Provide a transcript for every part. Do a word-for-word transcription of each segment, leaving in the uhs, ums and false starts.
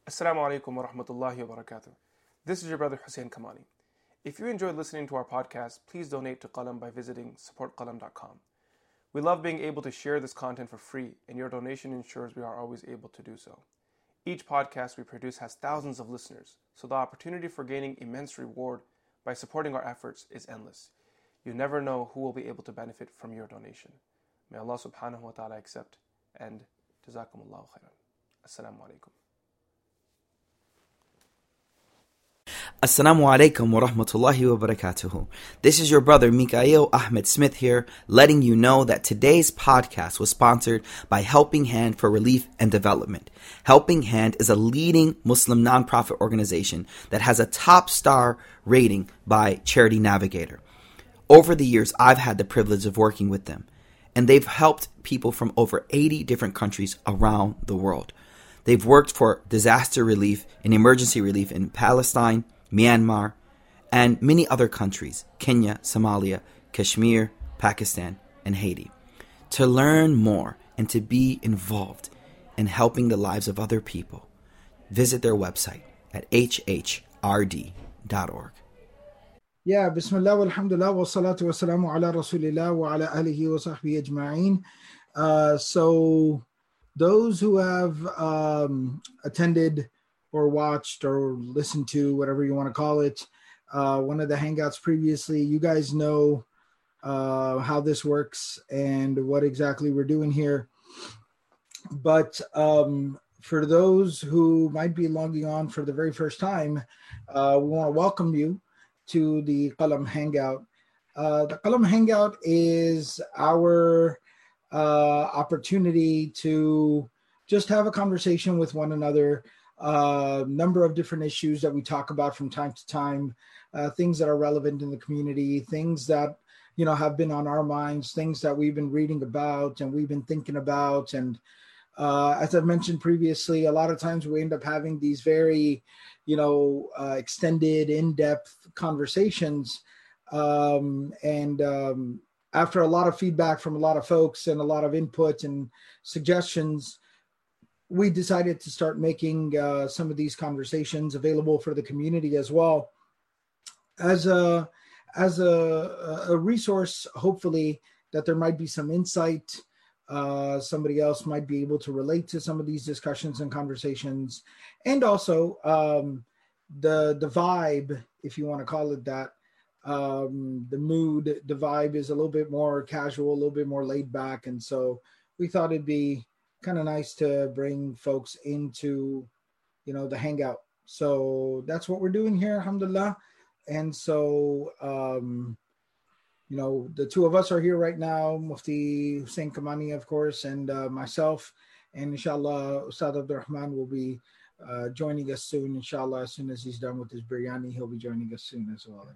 Assalamu alaikum wa rahmatullahi wa barakatuh. This is your brother Hussein Kamani. If you enjoyed listening to our podcast, please donate to Qalam by visiting support qalam dot com. We love being able to share this content for free, and your donation ensures we are always able to do so. Each podcast we produce has thousands of listeners, so the opportunity for gaining immense reward by supporting our efforts is endless. You never know who will be able to benefit from your donation. May Allah subhanahu wa ta'ala accept, and jazakumullahu khairan. Assalamu alaikum. Assalamu alaikum wa rahmatullahi wa barakatuhu. This is your brother Mikael Ahmed Smith here, letting you know that today's podcast was sponsored by Helping Hand for Relief and Development. Helping Hand is a leading Muslim nonprofit organization that has a top star rating by Charity Navigator. Over the years, I've had the privilege of working with them, and they've helped people from over eighty different countries around the world. They've worked for disaster relief and emergency relief in Palestine, Myanmar, and many other countries, Kenya, Somalia, Kashmir, Pakistan, and Haiti. To learn more and to be involved in helping the lives of other people, visit their website at h h r d dot org. Yeah, Bismillah, walhamdulillah, wa salatu wa salamu ala rasulillah wa ala alihi wa sahbihi ajma'een. Uh, so those who have um, attended or watched or listened to, whatever you want to call it, uh, one of the Hangouts previously, you guys know uh, how this works and what exactly we're doing here. But um, for those who might be logging on for the very first time, uh, we want to welcome you to the Qalam Hangout. Uh, the Qalam Hangout is our uh, opportunity to just have a conversation with one another, a uh, number of different issues that we talk about from time to time, uh, things that are relevant in the community, things that, you know, have been on our minds, things that we've been reading about and we've been thinking about. And uh, as I've mentioned previously, a lot of times we end up having these very, you know, uh, extended, in-depth conversations. Um, and um, after a lot of feedback from a lot of folks and a lot of input and suggestions, we decided to start making uh, some of these conversations available for the community as well as a, as a, a resource, hopefully, that there might be some insight. Uh, somebody else might be able to relate to some of these discussions and conversations. And also um, the, the vibe, if you want to call it that, um, the mood, the vibe is a little bit more casual, a little bit more laid back. And so we thought it'd be kind of nice to bring folks into, you know, the Hangout. So that's what we're doing here, alhamdulillah. And so, um, you know, the two of us are here right now, Mufti Hussein Kamani, of course, and uh, myself. And inshallah, Ustad Abdurrahman will be uh, joining us soon. Inshallah, as soon as he's done with his biryani, he'll be joining us soon as well.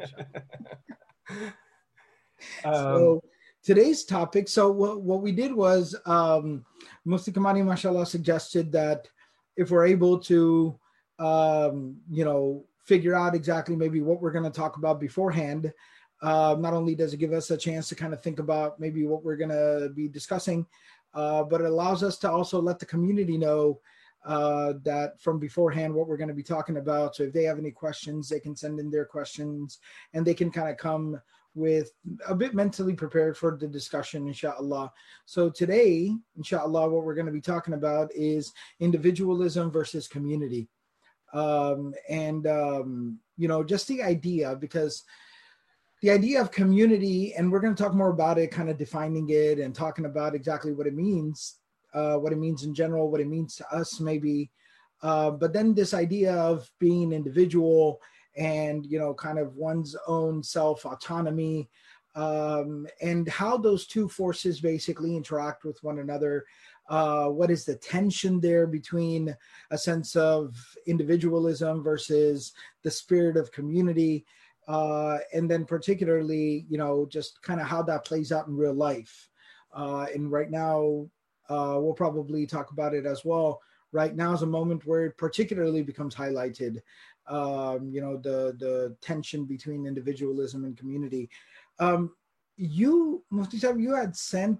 um, so today's topic, so what, what we did was, um, Mufti Kamani, mashallah, suggested that if we're able to, um, you know, figure out exactly maybe what we're going to talk about beforehand, Uh, not only does it give us a chance to kind of think about maybe what we're going to be discussing, uh, but it allows us to also let the community know uh, that from beforehand what we're going to be talking about. So if they have any questions, they can send in their questions and they can kind of come with a bit mentally prepared for the discussion, inshallah. So today, inshallah, what we're going to be talking about is individualism versus community. Um, and, um, you know, just the idea, because the idea of community, and we're going to talk more about it, kind of defining it and talking about exactly what it means, uh, what it means in general, what it means to us maybe. Uh, but then this idea of being an individual and, you know, kind of one's own self-autonomy, um, and how those two forces basically interact with one another. Uh, what is the tension there between a sense of individualism versus the spirit of community? Uh, and then particularly, you know, just kind of how that plays out in real life. Uh, and right now, uh, we'll probably talk about it as well. Right now is a moment where it particularly becomes highlighted, um, you know, the, the tension between individualism and community. Um, you, Mufti Sahib, you had sent,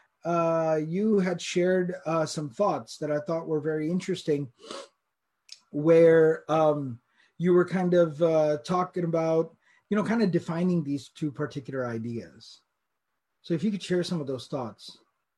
uh, you had shared uh, some thoughts that I thought were very interesting. where um, you were kind of uh, talking about, you know, kind of defining these two particular ideas. So if you could share some of those thoughts.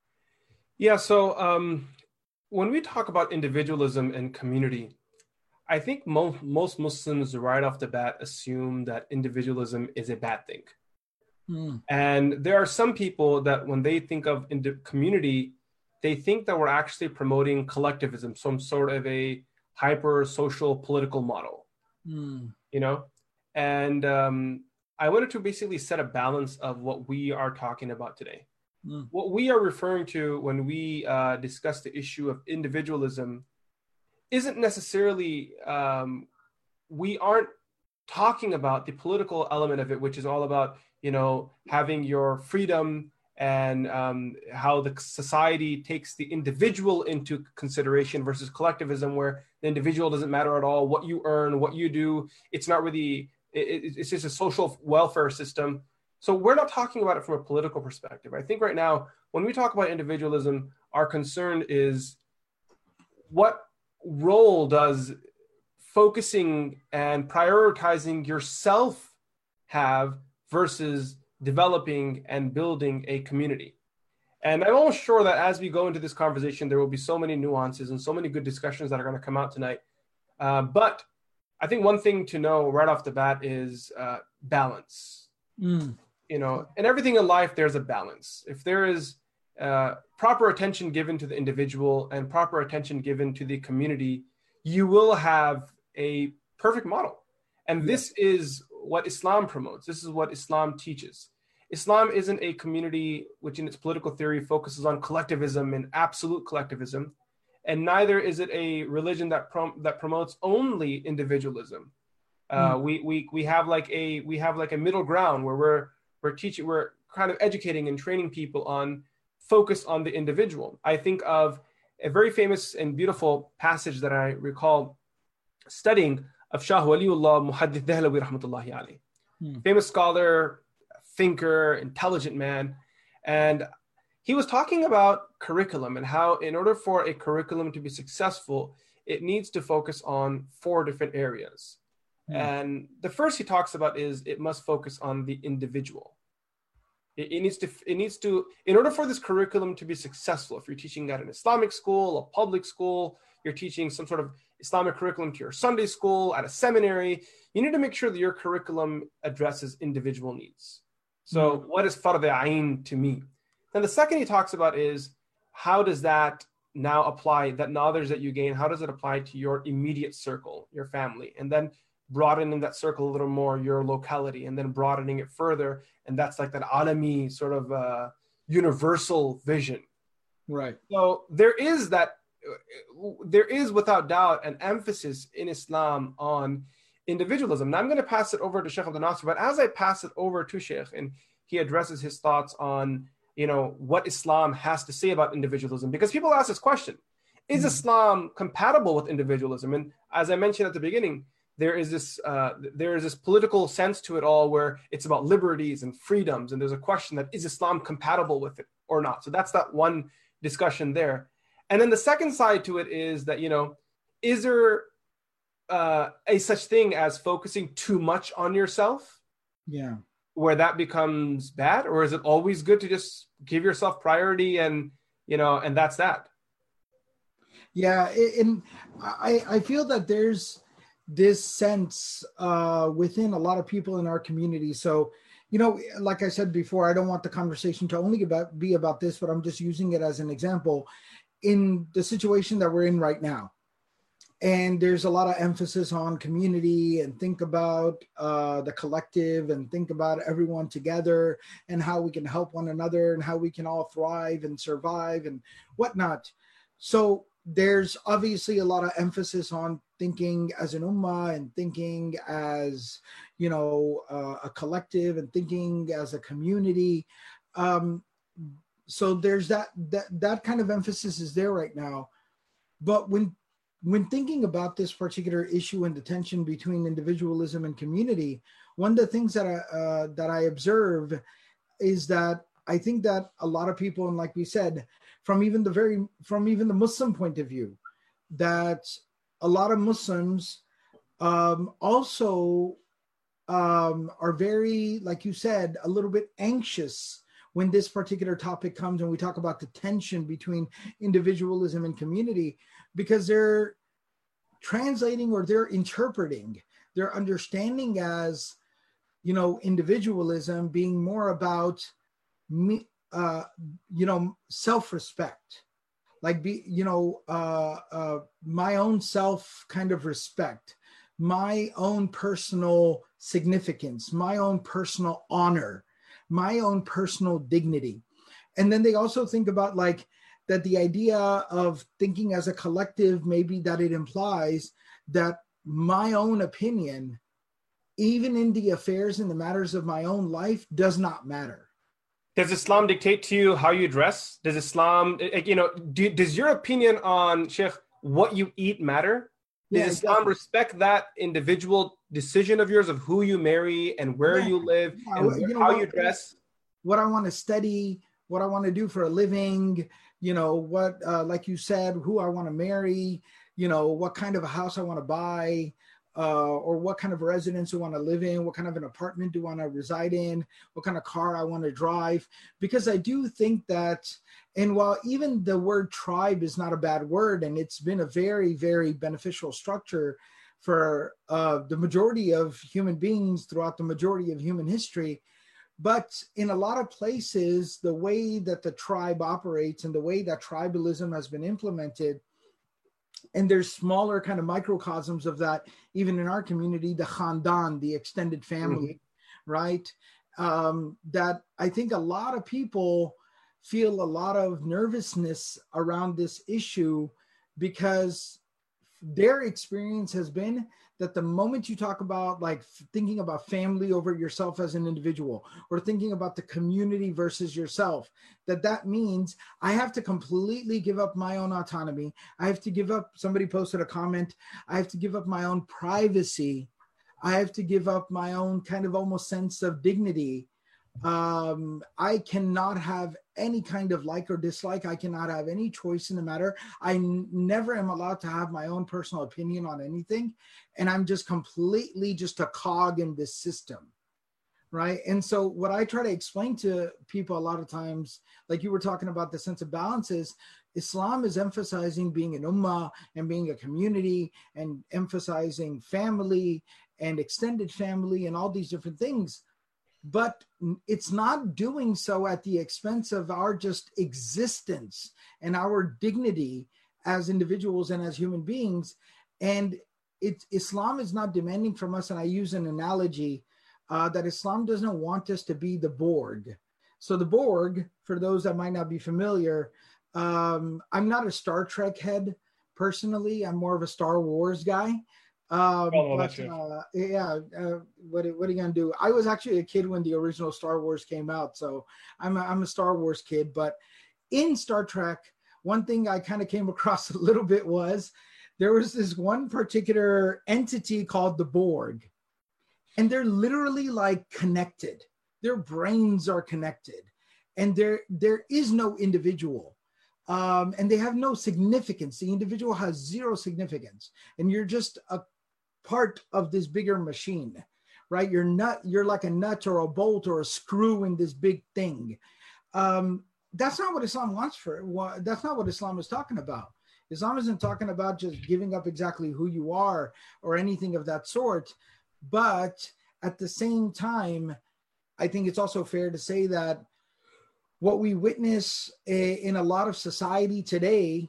Yeah, so um, when we talk about individualism and community, I think mo- most Muslims right off the bat assume that individualism is a bad thing. Mm. And there are some people that when they think of ind- community, they think that we're actually promoting collectivism, some sort of a hyper social political model, mm. you know? And um, I wanted to basically set a balance of what we are talking about today. Mm. What we are referring to when we uh, discuss the issue of individualism isn't necessarily, um, we aren't talking about the political element of it, which is all about, you know, having your freedom and um, how the society takes the individual into consideration versus collectivism, where the individual doesn't matter at all, what you earn, what you do. It's not really, it, it's just a social welfare system. So we're not talking about it from a political perspective. I think right now, when we talk about individualism, our concern is what role does focusing and prioritizing yourself have versus developing and building a community. And I'm almost sure that as we go into this conversation, there will be so many nuances and so many good discussions that are going to come out tonight. Uh, but I think one thing to know right off the bat is uh, balance. Mm. You know, in everything in life, there's a balance. If there is uh, proper attention given to the individual and proper attention given to the community, you will have a perfect model. And yeah. This is what Islam promotes. This is what Islam teaches. Islam isn't a community which in its political theory focuses on collectivism and absolute collectivism. And neither is it a religion that prom- that promotes only individualism. Uh, mm. we, we, we have like a, we have like a middle ground where we're, we're teaching, we're kind of educating and training people on focus on the individual. I think of a very famous and beautiful passage that I recall studying of Shah Waliullah Muhaddith Dahlawi rahmatullahi alayhi. Hmm. Famous scholar, thinker, intelligent man. And he was talking about curriculum and how in order for a curriculum to be successful, it needs to focus on four different areas. Hmm. And the first he talks about is it must focus on the individual. It, it needs to, it needs to, in order for this curriculum to be successful, if you're teaching at an Islamic school, a public school, you're teaching some sort of Islamic curriculum to your Sunday school, at a seminary, you need to make sure that your curriculum addresses individual needs. So mm-hmm. what is fard ayn to me? Then the second he talks about is how does that now apply, that knowledge that you gain, how does it apply to your immediate circle, your family? And then broadening that circle a little more, your locality, and then broadening it further. And that's like that alami sort of uh, universal vision. Right. So there is that, there is without doubt an emphasis in Islam on individualism. Now I'm going to pass it over to Sheikh Abdul Nasser, but as I pass it over to Sheikh and he addresses his thoughts on, you know, what Islam has to say about individualism, because people ask this question, is mm-hmm. Islam compatible with individualism? And as I mentioned at the beginning, there is this uh, there is this political sense to it all where it's about liberties and freedoms. And there's a question that is Islam compatible with it or not? So that's that one discussion there. And then the second side to it is that, you know, is there uh, a such thing as focusing too much on yourself? Yeah. Where that becomes bad? Or is it always good to just give yourself priority and, you know, and that's that? Yeah. And I, I feel that there's this sense uh, within a lot of people in our community. So, you know, like I said before, I don't want the conversation to only about, be about this, but I'm just using it as an example. In the situation that we're in right now, and there's a lot of emphasis on community and think about uh, the collective and think about everyone together and how we can help one another and how we can all thrive and survive and whatnot. So there's obviously a lot of emphasis on thinking as an ummah and thinking as, you know, uh, a collective and thinking as a community. Um, So there's that, that, that kind of emphasis is there right now. But when, when thinking about this particular issue and the tension between individualism and community, one of the things that I, uh, that I observe is that I think that a lot of people, and like we said, from even the very, from even the Muslim point of view, that a lot of Muslims um, also um, are very, like you said, a little bit anxious when this particular topic comes and we talk about the tension between individualism and community, because they're translating or they're interpreting, they're understanding as, you know, individualism being more about me, uh, you know, self-respect, like be, you know, uh, uh, my own self kind of respect, my own personal significance, my own personal honor, my own personal dignity. And then they also think about like that the idea of thinking as a collective, maybe that it implies that my own opinion, even in the affairs and the matters of my own life, does not matter. Does Islam dictate to you how you dress? Does Islam, you know, do, does your opinion on, Sheikh, what you eat matter? Does Yeah, Islam exactly. respect that individual decision of yours of who you marry and where Yeah. you live Yeah, and you know, how what, you dress? what I want to study, what I want to do for a living, you know, what, uh, like you said, who I want to marry, you know, what kind of a house I want to buy, uh, or what kind of residence I want to live in, what kind of an apartment do I want to reside in, what kind of car I want to drive. Because I do think that, and while even the word tribe is not a bad word, and it's been a very, very beneficial structure for uh, the majority of human beings throughout the majority of human history, but in a lot of places, the way that the tribe operates and the way that tribalism has been implemented, and there's smaller kind of microcosms of that, even in our community, the khandan, the extended family, mm-hmm. right? Um, that I think a lot of people feel a lot of nervousness around this issue because their experience has been that the moment you talk about like thinking about family over yourself as an individual, or thinking about the community versus yourself, that that means I have to completely give up my own autonomy. I have to give up, somebody posted a comment, I have to give up my own privacy. I have to give up my own kind of almost sense of dignity. Um, I cannot have any kind of like or dislike. I cannot have any choice in the matter. I n- never am allowed to have my own personal opinion on anything. And I'm just completely just a cog in this system, right? And so what I try to explain to people a lot of times, like you were talking about the sense of balance, is Islam is emphasizing being an ummah and being a community and emphasizing family and extended family and all these different things. But it's not doing so at the expense of our just existence and our dignity as individuals and as human beings. And it, Islam is not demanding from us, and I use an analogy, uh, that Islam doesn't want us to be the Borg. So the Borg, for those that might not be familiar, um, I'm not a Star Trek head personally. I'm more of a Star Wars guy. Um, oh, but uh, yeah, uh, what, what are you gonna do? I was actually a kid when the original Star Wars came out, so I'm a, I'm a Star Wars kid. But in Star Trek, one thing I kind of came across a little bit was there was this one particular entity called the Borg, and they're literally like connected. Their brains are connected, and there there is no individual. Um, and they have no significance. The individual has zero significance, and you're just a part of this bigger machine, right? You're not, you're like a nut or a bolt or a screw in this big thing. Um, that's not what Islam wants for, well, that's not what Islam is talking about. Islam isn't talking about just giving up exactly who you are or anything of that sort. But at the same time, I think it's also fair to say that what we witness in a lot of society today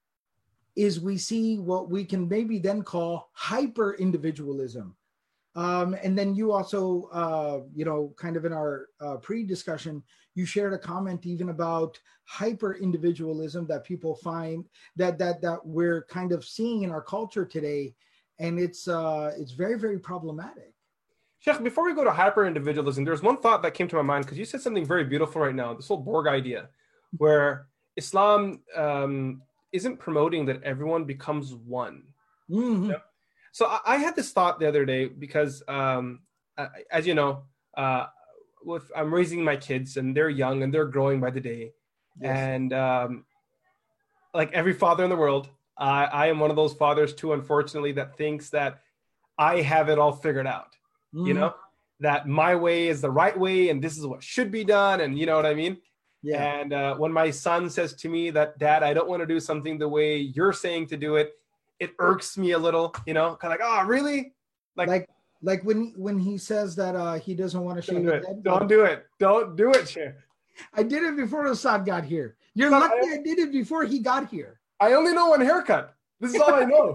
is we see what we can maybe then call hyper individualism. Um, and then you also, uh, you know, kind of in our uh, pre-discussion, you shared a comment even about hyper individualism that people find that that that we're kind of seeing in our culture today, and it's uh, it's very, very problematic. Sheikh, before we go to hyper individualism, there's one thought that came to my mind because you said something very beautiful right now. This whole Borg idea, where Islam um, isn't promoting that everyone becomes one. Mm-hmm. Yep. So I, I had this thought the other day because, um, I, as you know, uh, with I'm raising my kids and they're young and they're growing by the day, Yes. and um, like every father in the world, I, I am one of those fathers too, unfortunately, that thinks that I have it all figured out, mm-hmm. you know, that my way is the right way and this is what should be done. And you know what I mean? Yeah. And uh, when my son says to me that, Dad, I don't want to do something the way you're saying to do it, it irks me a little, you know, kind of like, oh, really? Like, like, like when, when he says that uh, he doesn't want to shave his head. Don't do it. Don't do it, Sheikh. I did it before Assad got here. You're lucky I, I did it before he got here. I only know one haircut. This is all I know.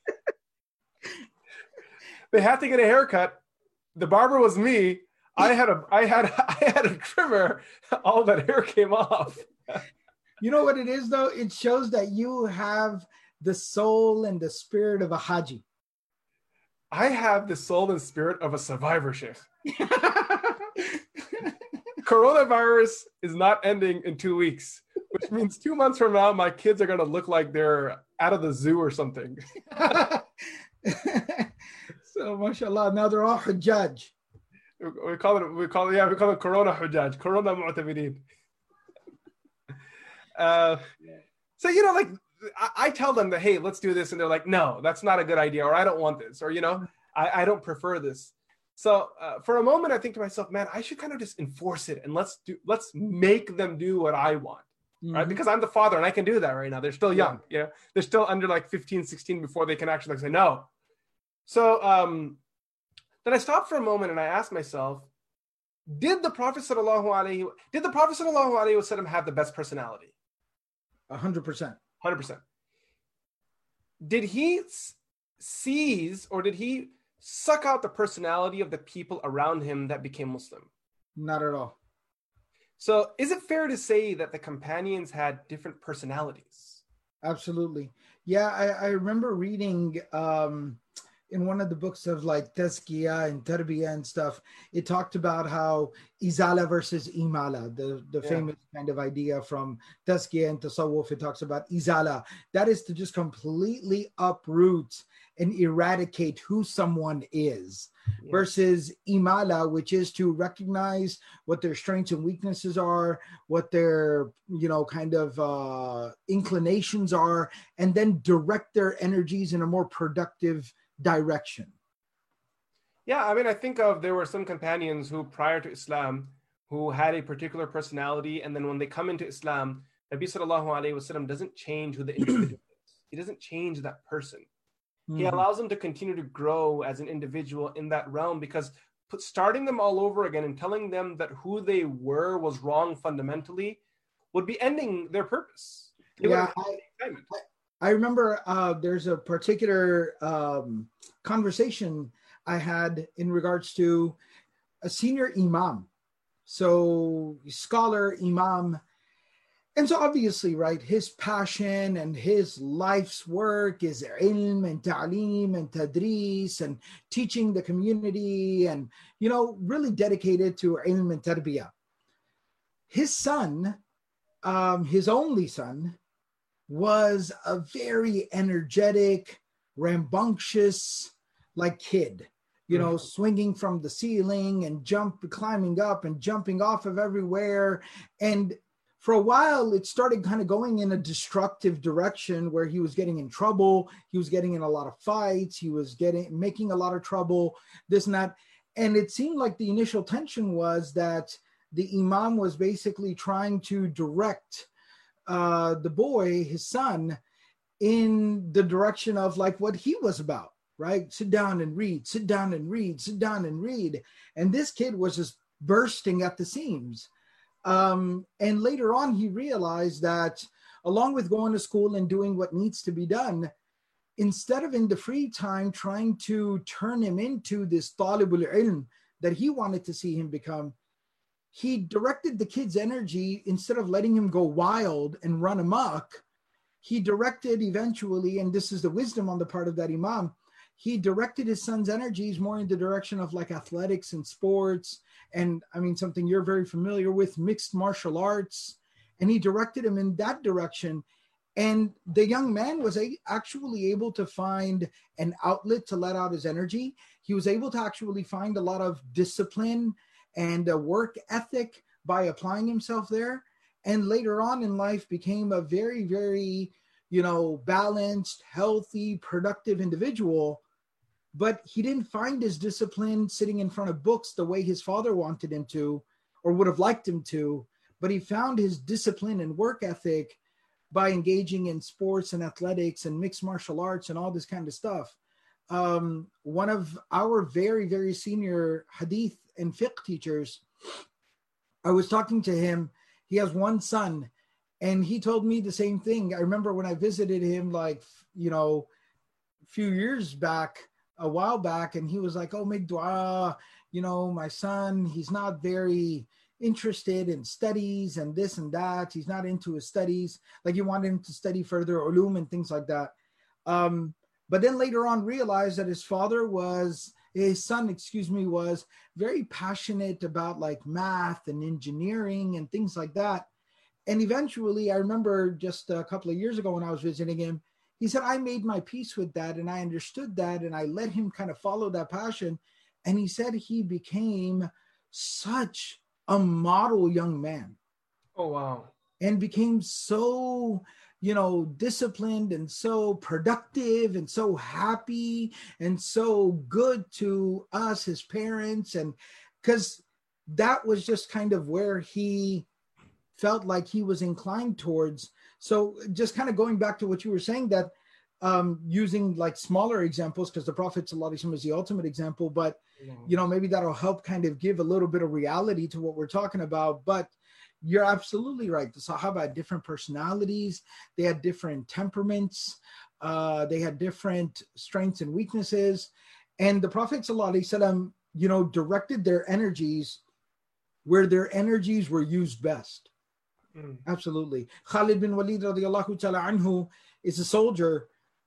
They had to get a haircut. The barber was me. I had a I had I had a trimmer. All that hair came off. You know what it is though? It shows that you have the soul and the spirit of a Haji. I have the soul and spirit of a survivor, Sheikh. Coronavirus is not ending in two weeks, which means two months from now, my kids are going to look like they're out of the zoo or something. So, mashallah, now they're all Hujjaj. We call it, we call it, yeah, we call it Corona Hujjaj, Corona Mu'tabirin. Uh, so, you know, like, I, I tell them that, hey, let's do this. And they're like, no, that's not a good idea. Or I don't want this. Or, you know, I, I don't prefer this. So uh, for a moment, I think to myself, man, I should kind of just enforce it and let's do, let's make them do what I want, mm-hmm. right? Because I'm the father and I can do that right now. They're still young, yeah. You know? They're still under like fifteen, sixteen before they can actually like say no. So um, then I stopped for a moment and I asked myself, did the Prophet sallallahu alaihi did the Prophet sallallahu alaihi wasallam have the best personality? A hundred percent. Hundred percent. Did he seize or did he suck out the personality of the people around him that became Muslim? Not at all. So is it fair to say that the companions had different personalities? Absolutely. Yeah, I, I remember reading um, in one of the books of like Tazkiyah and Tarbiyah and stuff, it talked about how Izala versus Imala, the, the yeah. famous kind of idea from Tazkiyah and Tasawwuf. It talks about Izala. That is to just completely uproot and eradicate who someone is, yeah. versus Imala, which is to recognize what their strengths and weaknesses are, what their, you know, kind of uh, inclinations are, and then direct their energies in a more productive direction. Yeah, I mean, I think of there were some companions who prior to Islam who had a particular personality, and then when they come into Islam, Nabi sallallahu alaihi wasallam doesn't change who the individual is. He doesn't change that person. He allows them to continue to grow as an individual in that realm, because put, starting them all over again and telling them that who they were was wrong fundamentally would be ending their purpose. They yeah, I, I, I remember uh, there's a particular um, conversation I had in regards to a senior imam. So scholar, imam. And so obviously, right, his passion and his life's work is ilm and ta'aleem and tadris and teaching the community and, you know, really dedicated to ilm and tarbiyah. His son, um, his only son, was a very energetic, rambunctious, like kid, you know, mm-hmm. swinging from the ceiling and jump, climbing up and jumping off of everywhere. And for a while, it started kind of going in a destructive direction where he was getting in trouble. He was getting in a lot of fights. He was getting, making a lot of trouble, this and that. And it seemed like the initial tension was that the imam was basically trying to direct uh, the boy, his son, in the direction of like what he was about, right? Sit down and read, sit down and read, sit down and read. And this kid was just bursting at the seams. Um, and later on, he realized that along with going to school and doing what needs to be done, instead of in the free time trying to turn him into this talibul ilm that he wanted to see him become, he directed the kid's energy, instead of letting him go wild and run amok, he directed eventually, and this is the wisdom on the part of that imam, he directed his son's energies more in the direction of like athletics and sports. And I mean, something you're very familiar with, mixed martial arts. And he directed him in that direction. And the young man was a, actually able to find an outlet to let out his energy. He was able to actually find a lot of discipline and a work ethic by applying himself there. And later on in life became a very, very, you know, balanced, healthy, productive individual, but he didn't find his discipline sitting in front of books the way his father wanted him to or would have liked him to, but he found his discipline and work ethic by engaging in sports and athletics and mixed martial arts and all this kind of stuff. Um, one of our very, very senior hadith and fiqh teachers, I was talking to him. He has one son, and he told me the same thing. I remember when I visited him, like, you know, a few years back, a while back, and he was like, oh, make dua, you know, my son, he's not very interested in studies and this and that. He's not into his studies. Like, you want him to study further ulum and things like that. Um, but then later on realized that his father was, his son, excuse me, was very passionate about like math and engineering and things like that. And eventually, I remember just a couple of years ago when I was visiting him, he said, I made my peace with that and I understood that and I let him kind of follow that passion. And he said he became such a model young man. Oh, wow. And became so, you know, disciplined and so productive and so happy and so good to us, his parents. And because that was just kind of where he felt like he was inclined towards. So just kind of going back to what you were saying, that um, using like smaller examples, because the Prophet ﷺ is the ultimate example, but, you know, maybe that'll help kind of give a little bit of reality to what we're talking about. But you're absolutely right. The Sahaba had different personalities. They had different temperaments. Uh, they had different strengths and weaknesses. And the Prophet ﷺ, you know, directed their energies where their energies were used best. Mm. Absolutely. Khalid bin Walid radiallahu ta'ala anhu is a soldier.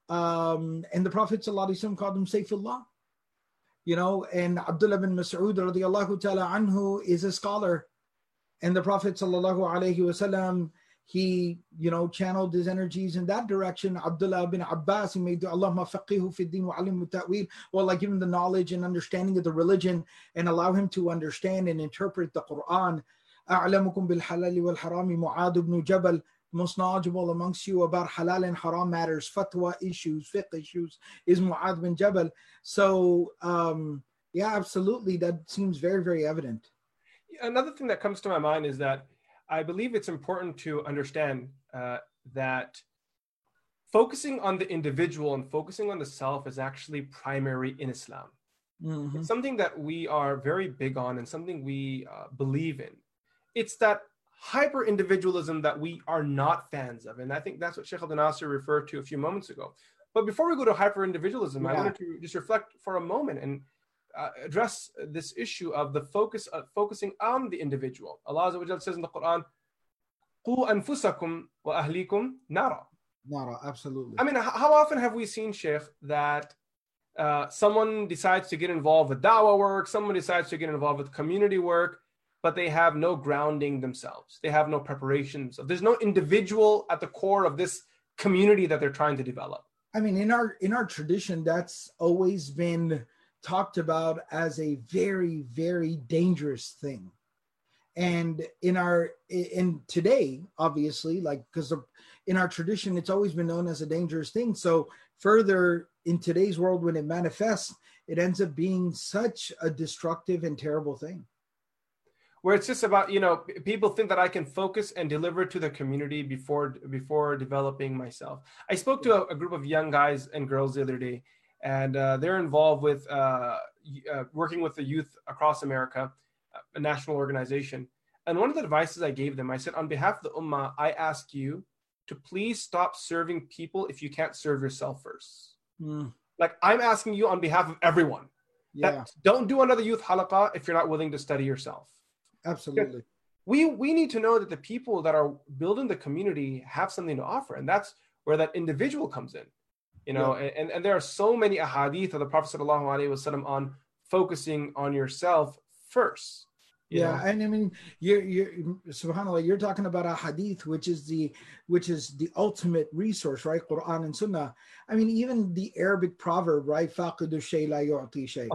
Um, and the Prophet ﷺ called him Sayfullah. You know, and Abdullah bin Mas'ud radiallahu ta'ala anhu is a scholar. And the Prophet sallallahu alayhi wasallam, he, you know, channeled his energies in that direction. Abdullah bin Abbas, he made Allahumma faqihu fi din wa alimu ta'wil. Well, like give him the knowledge and understanding of the religion and allow him to understand and interpret the Quran. A'lamukum bil halali wal harami Mu'adh ibn Jabal, most knowledgeable amongst you about halal and haram matters, fatwa issues, fiqh issues, is Mu'adh bin Jabal. So, um, yeah, absolutely. That seems very, very evident. Another thing that comes to my mind is that I believe it's important to understand uh, that focusing on the individual and focusing on the self is actually primary in Islam. Mm-hmm. It's something that we are very big on and something we uh, believe in. It's that hyper individualism that we are not fans of. And I think that's what Sheikh Abdel Nasser referred to a few moments ago. But before we go to hyper individualism, yeah. I wanted to just reflect for a moment and Uh, address this issue of the focus of focusing on the individual. Allah Azza wa Jalla says in the Quran, "Qu anfusakum wa ahlikum nara." Nara, absolutely. I mean, how often have we seen, Sheikh, that uh, someone decides to get involved with da'wah work, someone decides to get involved with community work, but they have no grounding themselves. They have no preparations. There's no individual at the core of this community that they're trying to develop. I mean, in our in our tradition, that's always been talked about as a very, very dangerous thing. And in our, in today, obviously, like, because in our tradition, it's always been known as a dangerous thing. So further in today's world, when it manifests, it ends up being such a destructive and terrible thing. Where it's just about, you know, people think that I can focus and deliver to the community before, before developing myself. I spoke to a, a group of young guys and girls the other day, and uh, they're involved with uh, uh, working with the youth across America, a national organization. And one of the advices I gave them, I said, on behalf of the Ummah, I ask you to please stop serving people if you can't serve yourself first. Mm. Like, I'm asking you on behalf of everyone. Yeah. That don't do another youth halaqah if you're not willing to study yourself. Absolutely. We, we need to know that the people that are building the community have something to offer. And that's where that individual comes in. You know, yeah. and, and there are so many ahadith of the Prophet sallallahu alaihi wasallam on focusing on yourself first. You yeah, know? and I mean, you're, you're, subhanAllah, you're talking about a hadith, which is the which is the ultimate resource, right? Quran and Sunnah. I mean, even the Arabic proverb, right? Faqidu shay la yu'ti shay.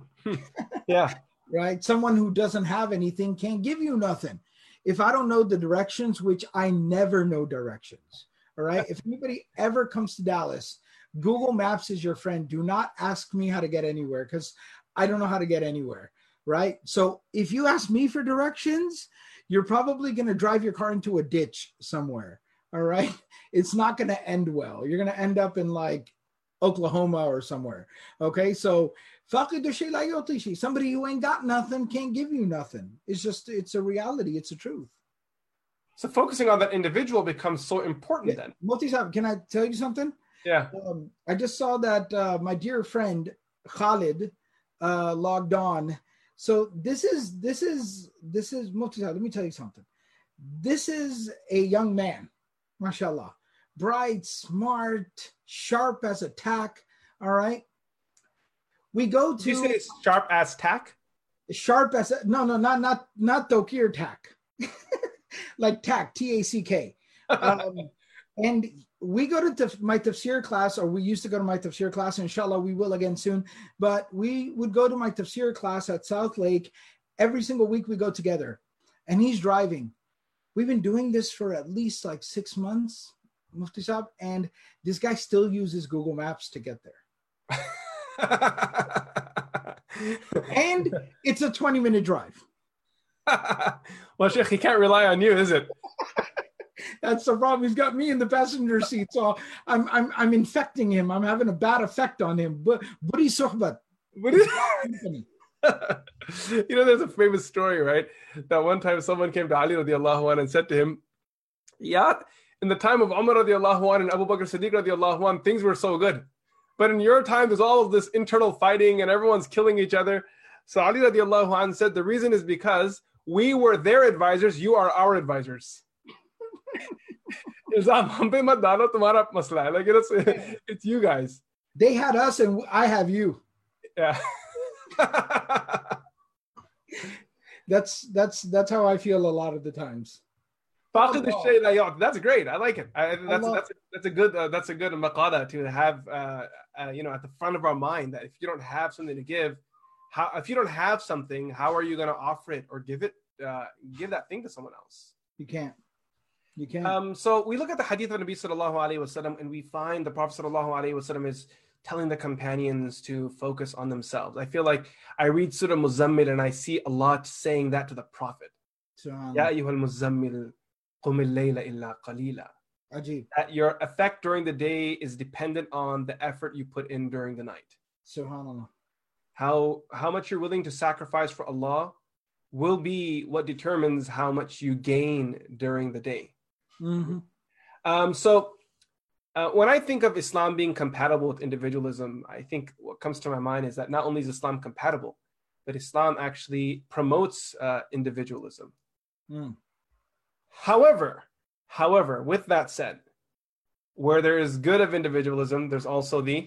Yeah. Right? Someone who doesn't have anything can't give you nothing. If I don't know the directions, which I never know directions. All right. If anybody ever comes to Dallas, Google Maps is your friend. Do not ask me how to get anywhere because I don't know how to get anywhere. Right. So if you ask me for directions, you're probably going to drive your car into a ditch somewhere. All right. It's not going to end well. You're going to end up in like Oklahoma or somewhere. Okay. So somebody who ain't got nothing can't give you nothing. It's just, it's a reality. It's a truth. So focusing on that individual becomes so important Yeah. then. Mufti Sahib, can I tell you something? Yeah. Um, I just saw that uh, my dear friend Khalid uh, logged on. So this is, this is, this is, Mufti Sahib, let me tell you something. This is a young man, mashallah, bright, smart, sharp as a tack. All right. We go to. Did you say it's sharp as tack? Sharp as a, no, no, not not not Tokir tack, like tack, T A C K. Um, and we go to taf- my tafsir class, or we used to go to my tafsir class. Inshallah, we will again soon. But we would go to my tafsir class at South Lake every single week. We go together, and he's driving. We've been doing this for at least like six months, Mufti Saab, and this guy still uses Google Maps to get there. And it's a twenty minute drive. Well, Sheikh, he can't rely on you, is it? That's the problem. He's got me in the passenger seat, so I'm I'm I'm infecting him. I'm having a bad effect on him. But Budi sohbat. You know, there's a famous story, right? That one time someone came to Ali radiallahu anhu and said to him, yeah, in the time of Umar radiallahu anhu and Abu Bakr Siddiq radiallahu anhu, things were so good. But in your time, there's all of this internal fighting and everyone's killing each other. So Ali radiallahu anhu said, the reason is because we were their advisors, you are our advisors. Like, it's, it's you guys. They had us and I have you. Yeah. that's that's that's how I feel a lot of the times. That's great. I like it. I, that's, that's that's a good uh, that's a good maqala to have uh, uh, you know, at the front of our mind, that if you don't have something to give, how if you don't have something, how are you going to offer it or give it uh, give that thing to someone else? You can't. You can't. Um, so we look at the hadith of Nabi sallallahu alaihi wasallam, and we find the Prophet sallallahu alaihi wasallam is telling the companions to focus on themselves. I feel like I read Surah Muzammil and I see Allah saying that to the Prophet. Ya ayyuhal muzammil qum al-layla illa qalila. Ajib. That your effect during the day is dependent on the effort you put in during the night. Subhanallah. How how much you're willing to sacrifice for Allah will be what determines how much you gain during the day. Mm-hmm. Um, so uh, when I think of Islam being compatible with individualism, I think what comes to my mind is that not only is Islam compatible, but Islam actually promotes uh, individualism. Mm. However, however, with that said, where there is good of individualism, there's also the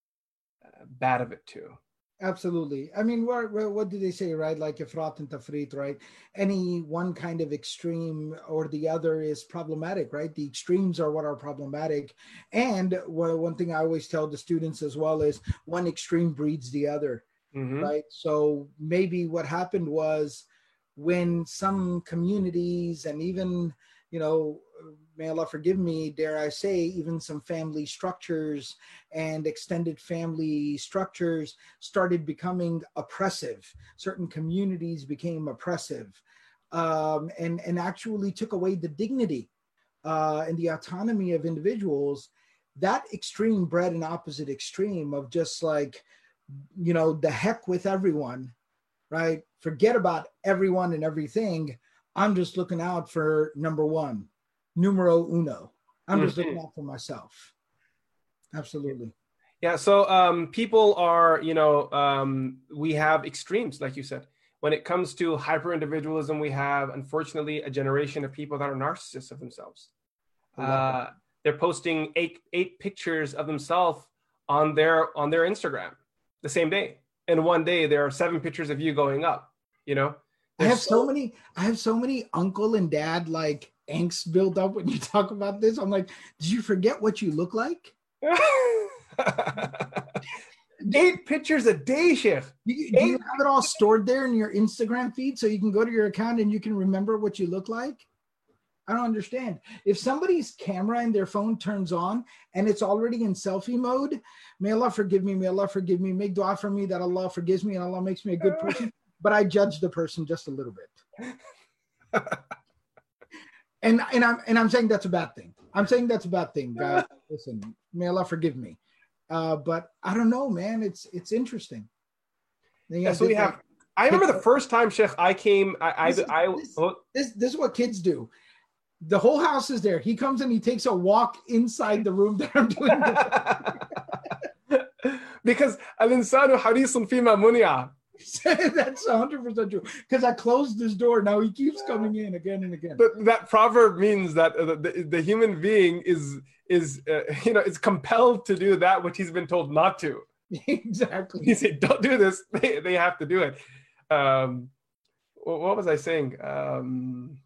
uh, bad of it too. Absolutely. I mean, what, what do they say, right? Like ifrat and tafrit, right? Any one kind of extreme or the other is problematic, right? The extremes are what are problematic. And well, one thing I always tell the students as well is one extreme breeds the other, mm-hmm. right? So maybe what happened was when some communities and even, you know, may Allah forgive me, dare I say, even some family structures and extended family structures started becoming oppressive. Certain communities became oppressive um, and, and actually took away the dignity uh, and the autonomy of individuals. That extreme bred an opposite extreme of just like, you know, the heck with everyone, right? Forget about everyone and everything. I'm just looking out for number one. Numero uno. I'm just mm-hmm. looking out for myself. Absolutely. Yeah. So um, people are, you know, um, we have extremes, like you said. When it comes to hyper individualism, we have, unfortunately, a generation of people that are narcissists of themselves. Uh, they're posting eight eight pictures of themselves on their on their Instagram the same day. And one day there are seven pictures of you going up. You know, I have so, so many. I have so many uncle and dad like angst build up when you talk about this. I'm like, did you forget what you look like? Eight pictures a day, Sheikh. Do, you, do you have it all stored there in your Instagram feed so you can go to your account and you can remember what you look like? I don't understand. If somebody's camera in their phone turns on and it's already in selfie mode, may Allah forgive me, may Allah forgive me, make dua for me that Allah forgives me and Allah makes me a good person. But I judge the person just a little bit. and and I'm and I'm saying that's a bad thing. I'm saying that's a bad thing, guys. Listen, may Allah forgive me. Uh, but I don't know, man. It's it's interesting. Yeah, so we have. I remember the first time, Sheikh, I came. I this, I, I this, oh. this this is what kids do. The whole house is there. He comes and he takes a walk inside the room that I'm doing this. Because al-insanu harisun fima muni'a. That's one hundred percent true. Because I closed this door. Now he keeps coming in again and again. But that proverb means that uh, the, the human being is is uh, you know is compelled to do that which he's been told not to. Exactly. He said, "Don't do this." They they have to do it. Um, what was I saying? Um,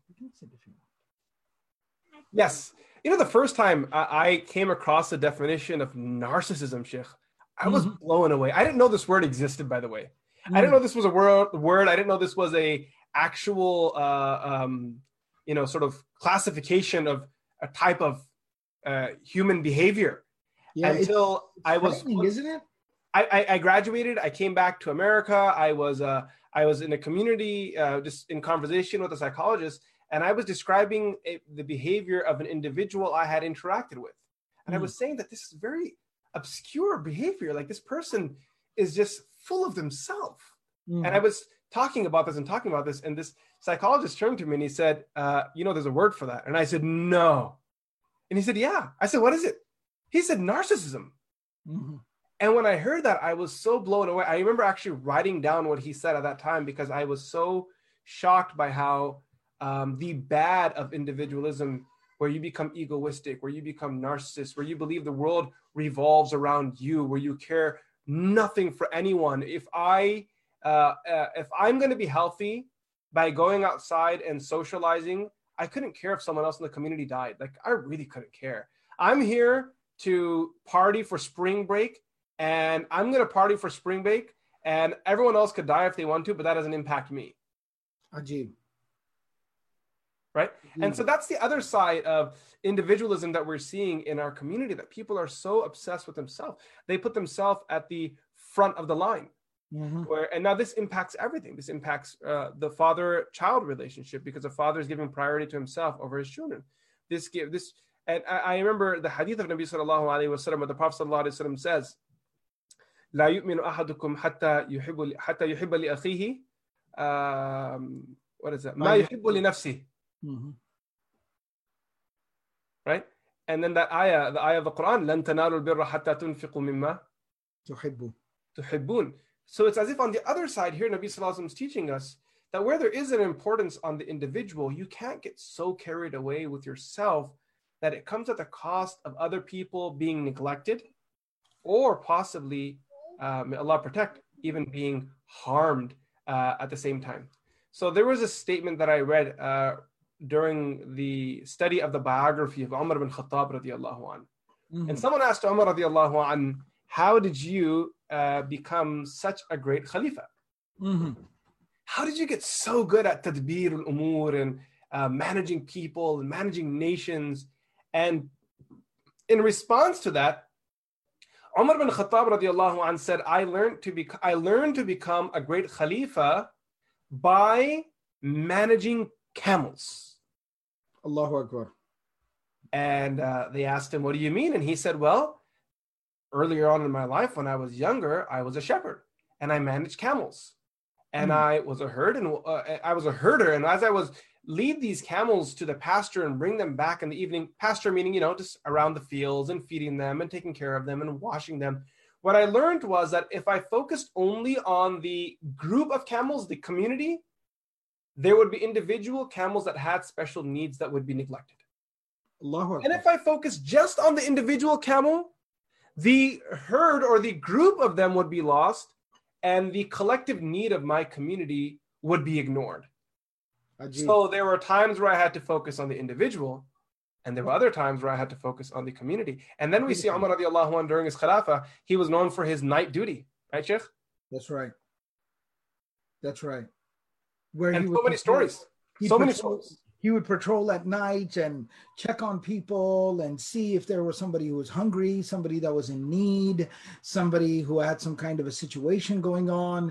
yes, you know, the first time I, I came across the definition of narcissism, Sheikh, I was mm-hmm. blown away. I didn't know this word existed, by the way. Mm-hmm. I didn't know this was a word. Word. I didn't know this was a actual, uh, um, you know, sort of classification of a type of uh, human behavior. Yeah, until it's, it's I was, isn't it? I, I, I graduated. I came back to America. I was uh, I was in a community, uh, just in conversation with a psychologist, and I was describing a, the behavior of an individual I had interacted with, and mm. I was saying that this is very obscure behavior. Like, this person is just full of themselves. Mm. And I was talking about this and talking about this, and this psychologist turned to me and he said, uh, "You know, there's a word for that." And I said, "No." And he said, "Yeah." I said, "What is it?" He said, "Narcissism." Mm-hmm. And when I heard that, I was so blown away. I remember actually writing down what he said at that time, because I was so shocked by how um, the bad of individualism, where you become egoistic, where you become narcissist, where you believe the world revolves around you, where you care nothing for anyone. If I, uh, uh, if I'm going to be healthy by going outside and socializing, I couldn't care if someone else in the community died. Like, I really couldn't care. I'm here to party for spring break, and I'm going to party for spring break, and everyone else could die if they want to, but that doesn't impact me. Ajib. Right? Ajib. And so that's the other side of individualism that we're seeing in our community, that people are so obsessed with themselves. They put themselves at the front of the line. Mm-hmm. Where, and now this impacts everything. This impacts uh, the father-child relationship, because the father is giving priority to himself over his children. This give this, and I, I remember the hadith of Nabi sallallahu alaihi wasallam, where the Prophet sallallahu alaihi wasallam says, لا يؤمن أحدكم حتى يحب حتى يحب لأخيه um, what is that ما يحب لنفسه. Mm-hmm. Right? And then that ayah, the ayah of the Quran, لن تنالوا البر حتى تنفقوا مما تحبون. تحبون. So it's as if on the other side here, Nabi sallallahu alaihi wasallam is teaching us that where there is an importance on the individual, you can't get so carried away with yourself that it comes at the cost of other people being neglected, or possibly, uh, may Allah protect, even being harmed uh, at the same time. So there was a statement that I read uh, during the study of the biography of Umar bin Khattab radiallahu an. Mm-hmm. And someone asked Umar radiallahu an, how did you uh, become such a great Khalifa? Mm-hmm. How did you get so good at tadbir al-umur and uh, managing people and managing nations? And in response to that, Umar bin Khattab radiallahu anh said, I learned to be, I learned to become a great Khalifa by managing camels. Allahu Akbar. And uh, they asked him, what do you mean? And he said, well, earlier on in my life, when I was younger, I was a shepherd and I managed camels. And mm. I was a herd, and uh, I was a herder. And as I was lead these camels to the pasture and bring them back in the evening, pasture meaning, you know, just around the fields and feeding them and taking care of them and washing them. What I learned was that if I focused only on the group of camels, the community, there would be individual camels that had special needs that would be neglected. Allahu and if I focused just on the individual camel, the herd or the group of them would be lost, and the collective need of my community would be ignored. Ajib. So there were times where I had to focus on the individual, and there were other times where I had to focus on the community. And then we see Umar radiallahu anh during his khilafah, he was known for his night duty. Right, Sheikh? That's right. That's right. Where and he so many stories. He so many patrolled, stories. he would patrol at night and check on people and see if there was somebody who was hungry, somebody that was in need, somebody who had some kind of a situation going on.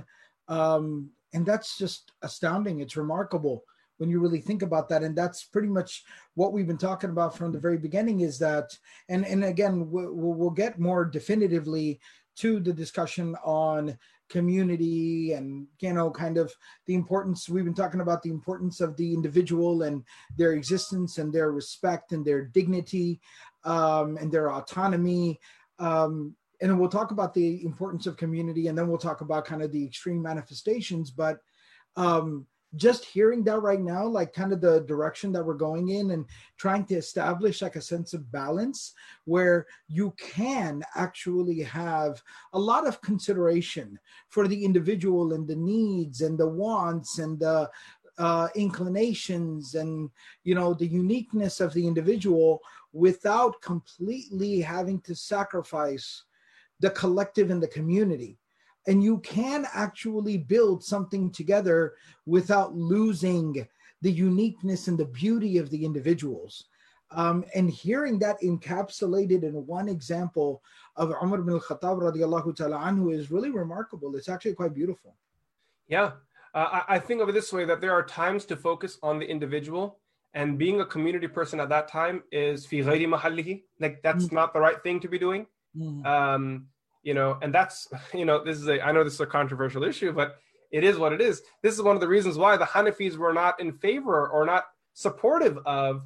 Um, and that's just astounding. It's remarkable when you really think about that. And that's pretty much what we've been talking about from the very beginning, is that, and, and again, we'll, we'll get more definitively to the discussion on community and, you know, kind of the importance. We've been talking about the importance of the individual and their existence and their respect and their dignity um, and their autonomy. Um, and we'll talk about the importance of community, and then we'll talk about kind of the extreme manifestations. But um, just hearing that right now, like kind of the direction that we're going in, and trying to establish like a sense of balance where you can actually have a lot of consideration for the individual and the needs and the wants and the uh, inclinations and, you know, the uniqueness of the individual without completely having to sacrifice the collective and the community. And you can actually build something together without losing the uniqueness and the beauty of the individuals. Um, and hearing that encapsulated in one example of Umar ibn al-Khattab radiallahu ta'ala anhu is really remarkable. It's actually quite beautiful. Yeah, uh, I think of it this way, that there are times to focus on the individual, and being a community person at that time is fi ghayri mahallihi. Like that's mm. not the right thing to be doing. Mm. Um, You know, and that's, you know, this is a, I know this is a controversial issue, but it is what it is. This is one of the reasons why the Hanafis were not in favor or not supportive of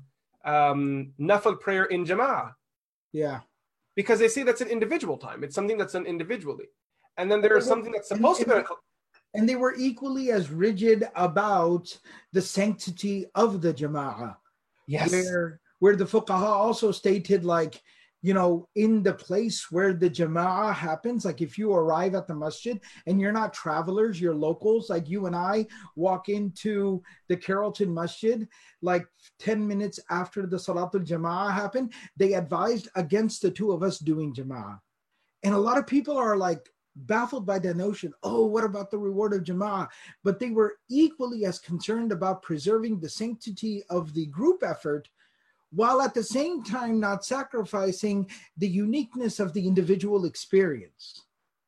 um, nafil prayer in Jama'ah. Yeah. Because they say that's an individual time. It's something that's done individually. And then there is something that's supposed and, and, to be. And they were equally as rigid about the sanctity of the Jama'ah. Yes. Where, where the fuqaha also stated, like, you know, in the place where the Jama'ah happens, like if you arrive at the masjid and you're not travelers, you're locals, like you and I walk into the Carrollton Masjid, like ten minutes after the Salatul Jama'ah happened, they advised against the two of us doing Jama'ah. And a lot of people are like baffled by that notion. Oh, what about the reward of Jama'ah? But they were equally as concerned about preserving the sanctity of the group effort, while at the same time not sacrificing the uniqueness of the individual experience.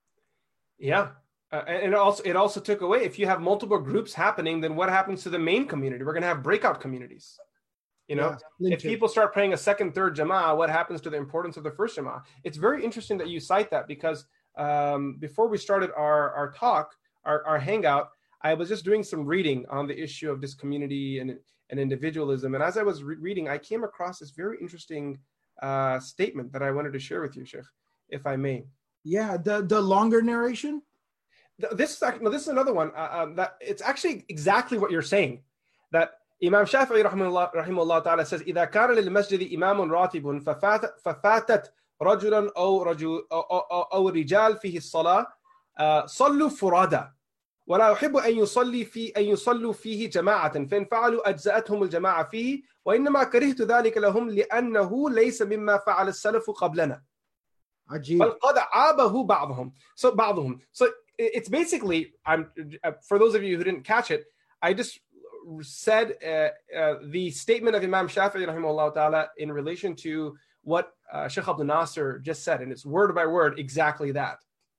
Yeah. Uh, and it also, it also took away, if you have multiple groups happening, then what happens to the main community? We're going to have breakout communities. You know, yeah, if people start praying a second, third Jama'ah, what happens to the importance of the first Jama'ah? It's very interesting that you cite that, because um, before we started our, our talk, our, our hangout, I was just doing some reading on the issue of this community and and individualism. And as I was re- reading, I came across this very interesting uh, statement that I wanted to share with you, Sheikh, if I may. Yeah, the, the longer narration? This is, no, this is another one. Uh, um, that it's actually exactly what you're saying. That Imam Shafi'i rahimahullah, rahimahullah ta'ala says, إِذَا كَانَ لِلْمَسْجِدِ إِمَامٌ رَاتِبٌ فَفَاتَتْ, ففاتت رَجُلًا أو, رجل أو, أو, أو رجال فيه الصلاة صلوا فرادا ولا يحب أن يصلي في أن يصلوا فيه جماعة فإن فعلوا أجزأتهم الجماعة فيه وإنما كرهت ذلك لهم لأنه ليس مما فعل السلف قبلنا. عجيب. بل قد عابه بعضهم. So بعضهم. So it's basically, I'm for those of you who didn't catch it, I just said uh, uh, the statement of Imam Shafi'i rahimahullah ta'ala in relation to what uh, Sheikh Abdul Nasser just said, and it's word by word exactly that.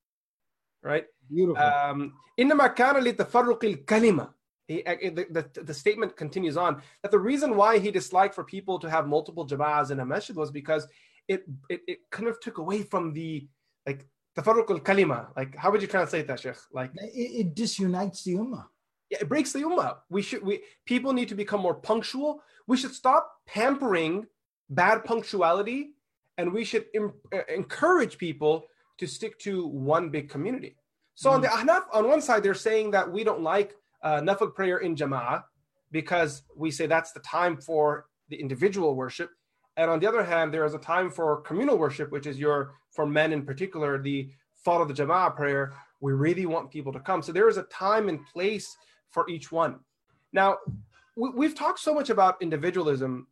Right? Beautiful. Um, إنما كان لتفرق الكلمة. The, the, the statement continues on that the reason why he disliked for people to have multiple jama'ahs in a masjid was because it, it it kind of took away from the, like, tafarruq al-kalima. Like, how would you translate that, Sheikh? Like, it, it disunites the ummah. Yeah, it breaks the ummah. We should we people need to become more punctual. We should stop pampering bad punctuality, and we should im- uh, encourage people to stick to one big community. So mm. on the Ahnaf, on one side, they're saying that we don't like uh, nafil prayer in Jama'ah because we say that's the time for the individual worship. And on the other hand, there is a time for communal worship, which is your, for men in particular, the follow the Jama'ah prayer. We really want people to come. So there is a time and place for each one. Now, we, we've talked so much about individualism.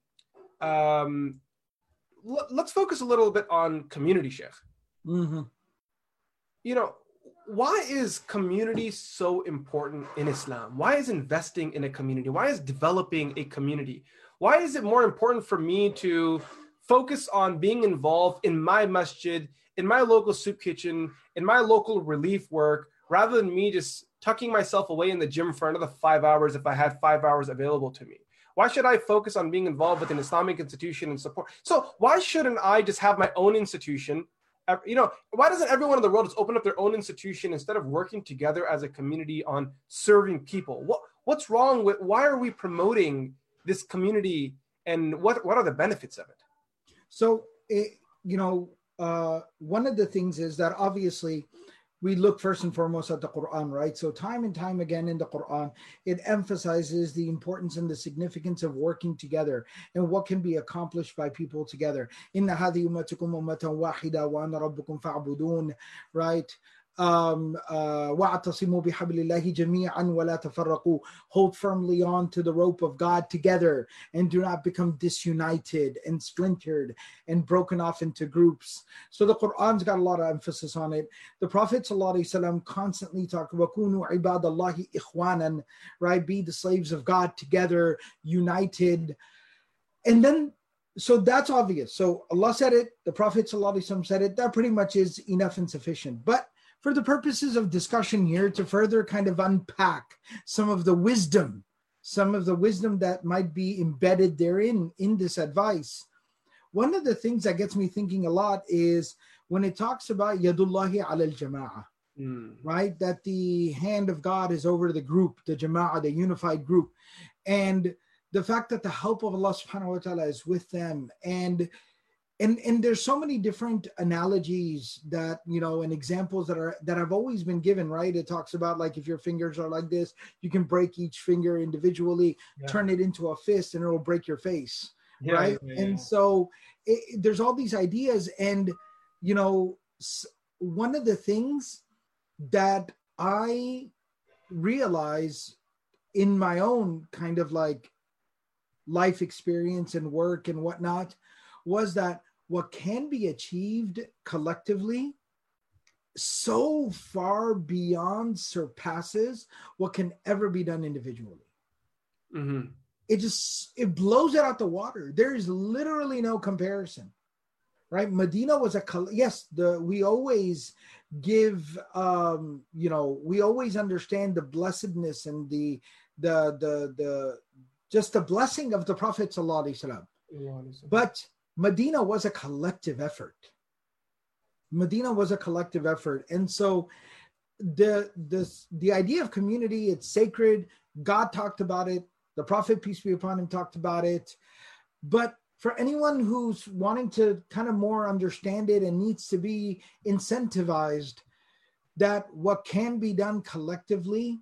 Um, l- let's focus a little bit on community, Sheikh. Mm-hmm. You know, why is community so important in Islam? Why is investing in a community? Why is developing a community? Why is it more important for me to focus on being involved in my masjid, in my local soup kitchen, in my local relief work, rather than me just tucking myself away in the gym for another five hours if I had five hours available to me? Why should I focus on being involved with an Islamic institution and support? So why shouldn't I just have my own institution? You know, why doesn't everyone in the world just open up their own institution instead of working together as a community on serving people? What what's wrong with, why are we promoting this community, and what, what are the benefits of it? So, it, you know, uh, one of the things is that obviously we look first and foremost at the Quran, right? So time and time again in the Quran, it emphasizes the importance and the significance of working together and what can be accomplished by people together. Inna hadhihi ummatukum ummatan wahida wa ana rabbukum fa'budun, right? Um, uh, wa'tasimu bihablillahi jami'an wa la tafarraqu. Hold firmly on to the rope of God together and do not become disunited and splintered and broken off into groups. So the Quran's got a lot of emphasis on it. The Prophet ﷺ constantly talked about kunu ibadallahi ikhwanan, right? Be the slaves of God together, united. And then, so that's obvious. So Allah said it, the Prophet ﷺ said it, that pretty much is enough and sufficient. But for the purposes of discussion here, to further kind of unpack some of the wisdom, some of the wisdom that might be embedded therein in this advice, one of the things that gets me thinking a lot is when it talks about yadullahi ala al-jama'ah, mm. right? That the hand of God is over the group, the jama'ah, the unified group. And the fact that the help of Allah subhanahu wa ta'ala is with them. And And and there's so many different analogies that, you know, and examples that are that have always been given, right? It talks about like if your fingers are like this, you can break each finger individually, yeah. turn it into a fist, and it will break your face, yeah, right? Yeah, yeah. And so it, there's all these ideas, and you know, one of the things that I realize in my own kind of like life experience and work and whatnot was that what can be achieved collectively so far beyond surpasses what can ever be done individually. Mm-hmm. It just, it blows it out the water. There is literally no comparison, right? Medina was a, yes, the we always give, um, you know, we always understand the blessedness and the, the, the, the, just the blessing of the Prophet sallallahu alaihi wasallam. But Medina was a collective effort. Medina was a collective effort. And so the, the, the idea of community, it's sacred. God talked about it. The Prophet, peace be upon him, talked about it. But for anyone who's wanting to kind of more understand it and needs to be incentivized, that what can be done collectively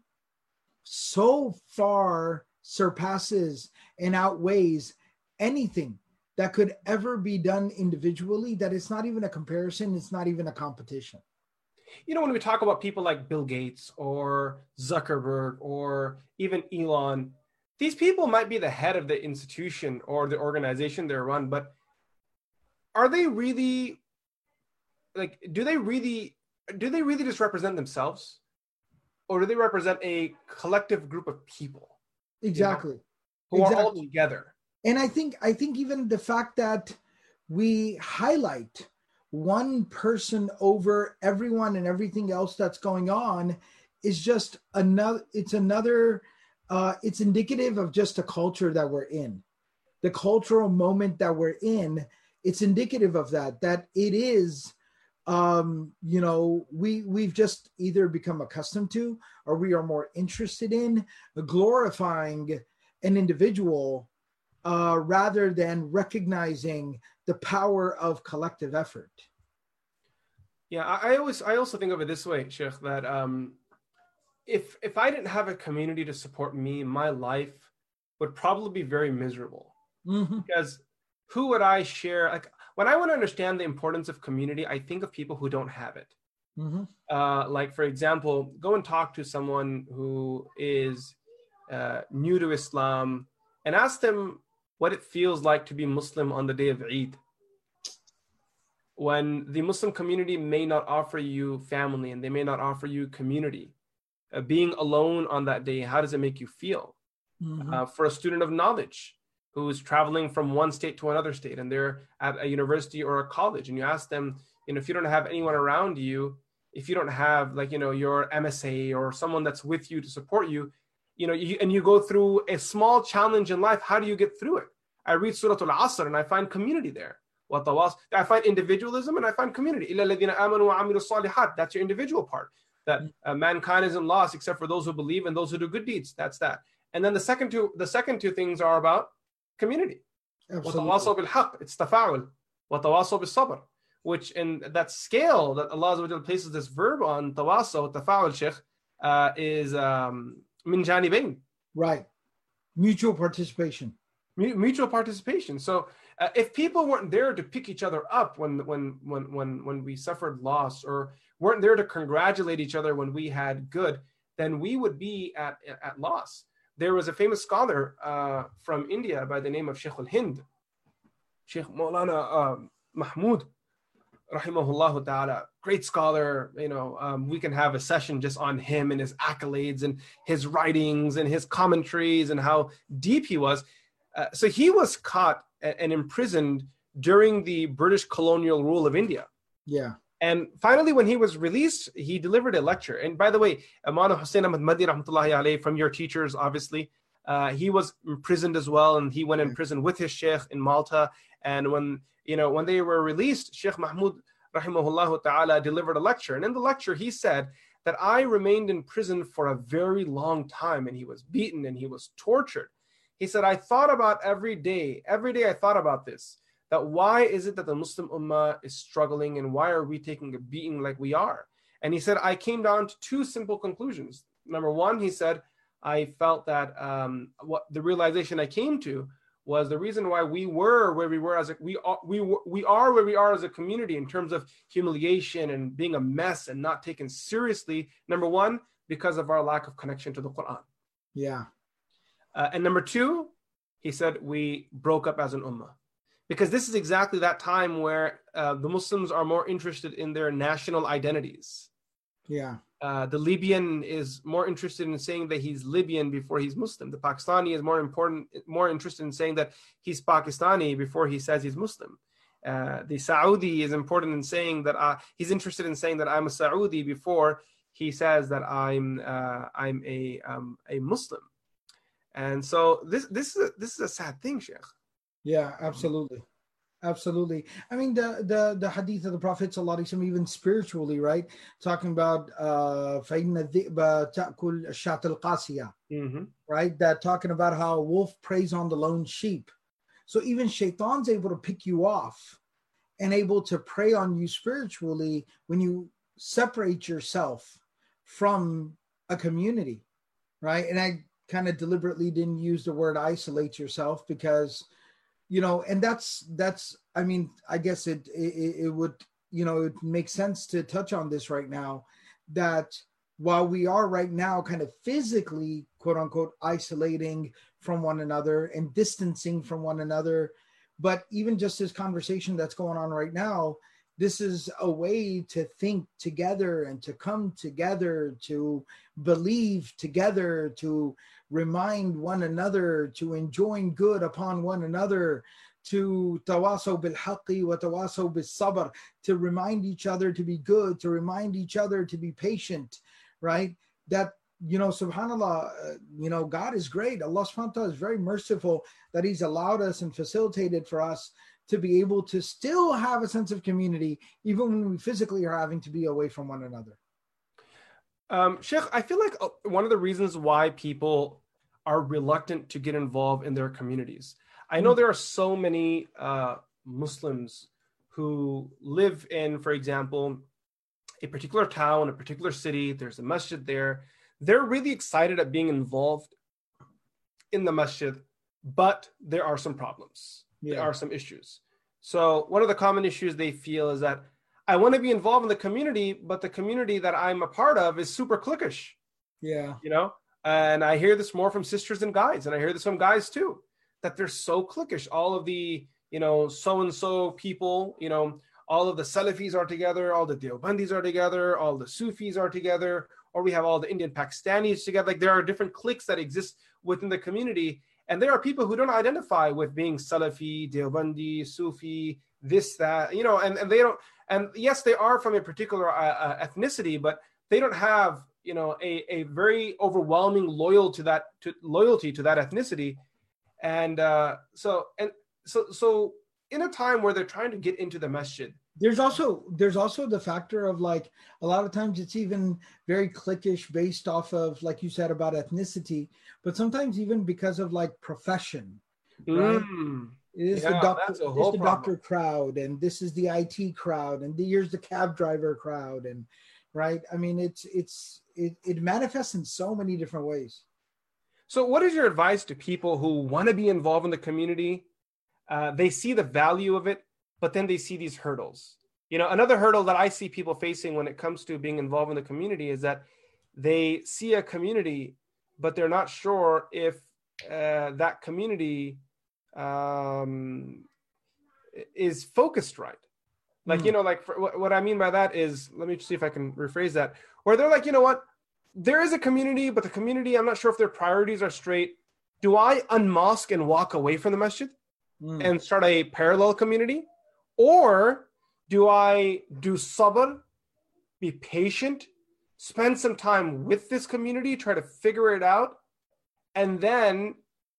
so far surpasses and outweighs anything that could ever be done individually, that it's not even a comparison, it's not even a competition. You know, when we talk about people like Bill Gates or Zuckerberg or even Elon, these people might be the head of the institution or the organization they're run, but are they really, like, do they really, do they really just represent themselves? Or do they represent a collective group of people? Exactly. You know, who exactly. are all together? And I think I think even the fact that we highlight one person over everyone and everything else that's going on is just another, it's another, uh, it's indicative of just a culture that we're in. The cultural moment that we're in, it's indicative of that, that it is, um, you know, we, we've just either become accustomed to, or we are more interested in glorifying an individual Uh, rather than recognizing the power of collective effort. Yeah, I, I always, I also think of it this way, Sheikh, that um, if if I didn't have a community to support me, my life would probably be very miserable. Mm-hmm. Because who would I share? Like when I want to understand the importance of community, I think of people who don't have it. Mm-hmm. Uh, like for example, go and talk to someone who is uh, new to Islam and ask them what it feels like to be Muslim on the day of Eid. when the Muslim community may not offer you family and they may not offer you community, uh, being alone on that day, how does it make you feel? Mm-hmm. Uh, for a student of knowledge who's traveling from one state to another state and they're at a university or a college, and you ask them, you know, if you don't have anyone around you, if you don't have like, you know, your M S A or someone that's with you to support you, you know, you, and you go through a small challenge in life, how do you get through it? I read Surah Al-Asr and I find community there. I find individualism and I find community. That's your individual part. That uh, mankind isn't lost except for those who believe and those who do good deeds. That's that. And then the second two, the second two things are about community. Absolutely. It's tafa'ul. وَتَوَاصَوْا بِالصَّبْرِ, which in that scale that Allah places this verb on, tawasaw, tafa'ul, Sheikh, uh, is um, min janibain. Right. Mutual participation. Mutual participation. So uh, if people weren't there to pick each other up when when when when when we suffered loss, or weren't there to congratulate each other when we had good, then we would be at at loss. There was a famous scholar uh, from India by the name of Sheikh al-Hind, Sheikh Maulana uh, Mahmud, rahimahullah ta'ala, great scholar. You know, um, we can have a session just on him and his accolades and his writings and his commentaries and how deep he was. Uh, so he was caught and imprisoned during the British colonial rule of India. Yeah. And finally, when he was released, he delivered a lecture. And by the way, Maulana Hussain Ahmad Madni rahmatullahi alayhi, from your teachers, obviously, uh, he was imprisoned as well. And he went in prison with his sheikh in Malta. And when, you know, when they were released, Sheikh Mahmud rahimahullah ta'ala delivered a lecture. And in the lecture, he said that I remained in prison for a very long time, and he was beaten and he was tortured. He said, I thought about every day, every day I thought about this, that why is it that the Muslim Ummah is struggling and why are we taking a beating like we are? And he said, I came down to two simple conclusions. Number one, he said, I felt that um, what the realization I came to was the reason why we were where we were as a, we are, we, we are where we are as a community in terms of humiliation and being a mess and not taken seriously. Number one, because of our lack of connection to the Quran. Yeah. Uh, and number two, he said, we broke up as an ummah. Because this is exactly that time where uh, the Muslims are more interested in their national identities. Yeah. Uh, the Libyan is more interested in saying that he's Libyan before he's Muslim. The Pakistani is more important, more interested in saying that he's Pakistani before he says he's Muslim. Uh, the Saudi is important in saying that uh, he's interested in saying that I'm a Saudi before he says that I'm uh, I'm a um, a Muslim. And so this this is a, this is a sad thing, Sheikh. Yeah, absolutely. Absolutely. I mean, the the the hadith of the Prophet sallallahu alaihi wasallam, even spiritually, right? Talking about uh فَإِنَّ الذِّئْبَ تَأْكُلْ الشَّاةَ الْقَاسِيَةَ, right? That talking about how a wolf preys on the lone sheep. So even shaitan's able to pick you off and able to prey on you spiritually when you separate yourself from a community, right? And I kind of deliberately didn't use the word isolate yourself because, you know, and that's, that's, I mean, I guess it, it, it would, you know, it makes sense to touch on this right now, that while we are right now kind of physically, quote unquote, isolating from one another and distancing from one another, but even just this conversation that's going on right now, this is a way to think together and to come together, to believe together, to remind one another, to enjoin good upon one another, to tawasaw bil haqqi wa tawasaw bis sabr, to remind each other to be good, to remind each other to be patient, right? That, you know, subhanAllah, uh, you know, God is great. Allah subhanahu wa ta'ala is very merciful that he's allowed us and facilitated for us to be able to still have a sense of community, even when we physically are having to be away from one another. Um, Sheikh, I feel like one of the reasons why people are reluctant to get involved in their communities. I know there are so many uh, Muslims who live in, for example, a particular town, a particular city. There's a masjid there. They're really excited at being involved in the masjid, but there are some problems. Yeah. There are some issues. So one of the common issues they feel is that I want to be involved in the community, but the community that I'm a part of is super cliquish. Yeah. You know, and I hear this more from sisters and guys, and I hear this from guys too, that they're so cliquish. All of the, you know, so-and-so people, you know, all of the Salafis are together, all the Deobandis are together, all the Sufis are together, or we have all the Indian Pakistanis together. Like there are different cliques that exist within the community. And there are people who don't identify with being Salafi, Deobandi, Sufi, this, that, you know, and, and they don't, and yes, they are from a particular uh, uh, ethnicity, but they don't have, you know, a, a very overwhelming loyal to that, to loyalty to that ethnicity. And uh, so, and so, so in a time where they're trying to get into the masjid, There's also there's also the factor of like a lot of times it's even very cliquish based off of, like you said, about ethnicity, but sometimes even because of like profession, right? Mm, It is yeah, the doctor, that's a it's whole the problem. doctor crowd, and this is the I T crowd, and the, here's the cab driver crowd, and right. I mean, it's it's it, it manifests in so many different ways. So what is your advice to people who want to be involved in the community? Uh, they see the value of it, but then they see these hurdles. You know, another hurdle that I see people facing when it comes to being involved in the community is that they see a community, but they're not sure if uh, that community um, is focused right. Like, mm. you know, like for, what, what I mean by that is, let me see if I can rephrase that, where they're like, you know what, there is a community, but the community, I'm not sure if their priorities are straight. Do I unmosque and walk away from the masjid mm. and start a parallel community? Or do I do sabr, be patient, spend some time with this community, try to figure it out, and then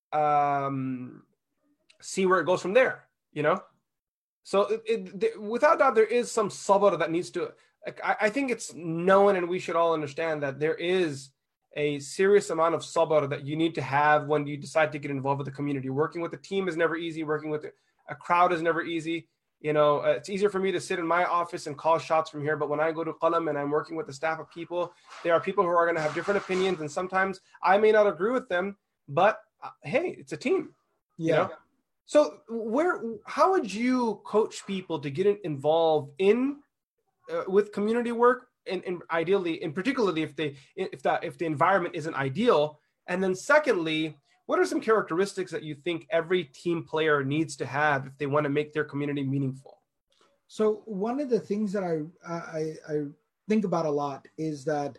um, see where it goes from there, you know? So it, it, without doubt, there is some sabr that needs to, I, I think it's known, and we should all understand that there is a serious amount of sabr that you need to have when you decide to get involved with the community. Working with a team is never easy. Working with a crowd is never easy. You know, uh, it's easier for me to sit in my office and call shots from here. But when I go to Qalam and I'm working with a staff of people, there are people who are going to have different opinions. And sometimes I may not agree with them, but uh, hey, it's a team. Yeah. You know? So where, how would you coach people to get involved in, uh, with community work? And, and ideally, and particularly if they, if that, if the environment isn't ideal. And then secondly, what are some characteristics that you think every team player needs to have if they want to make their community meaningful? So one of the things that I, I, I think about a lot is that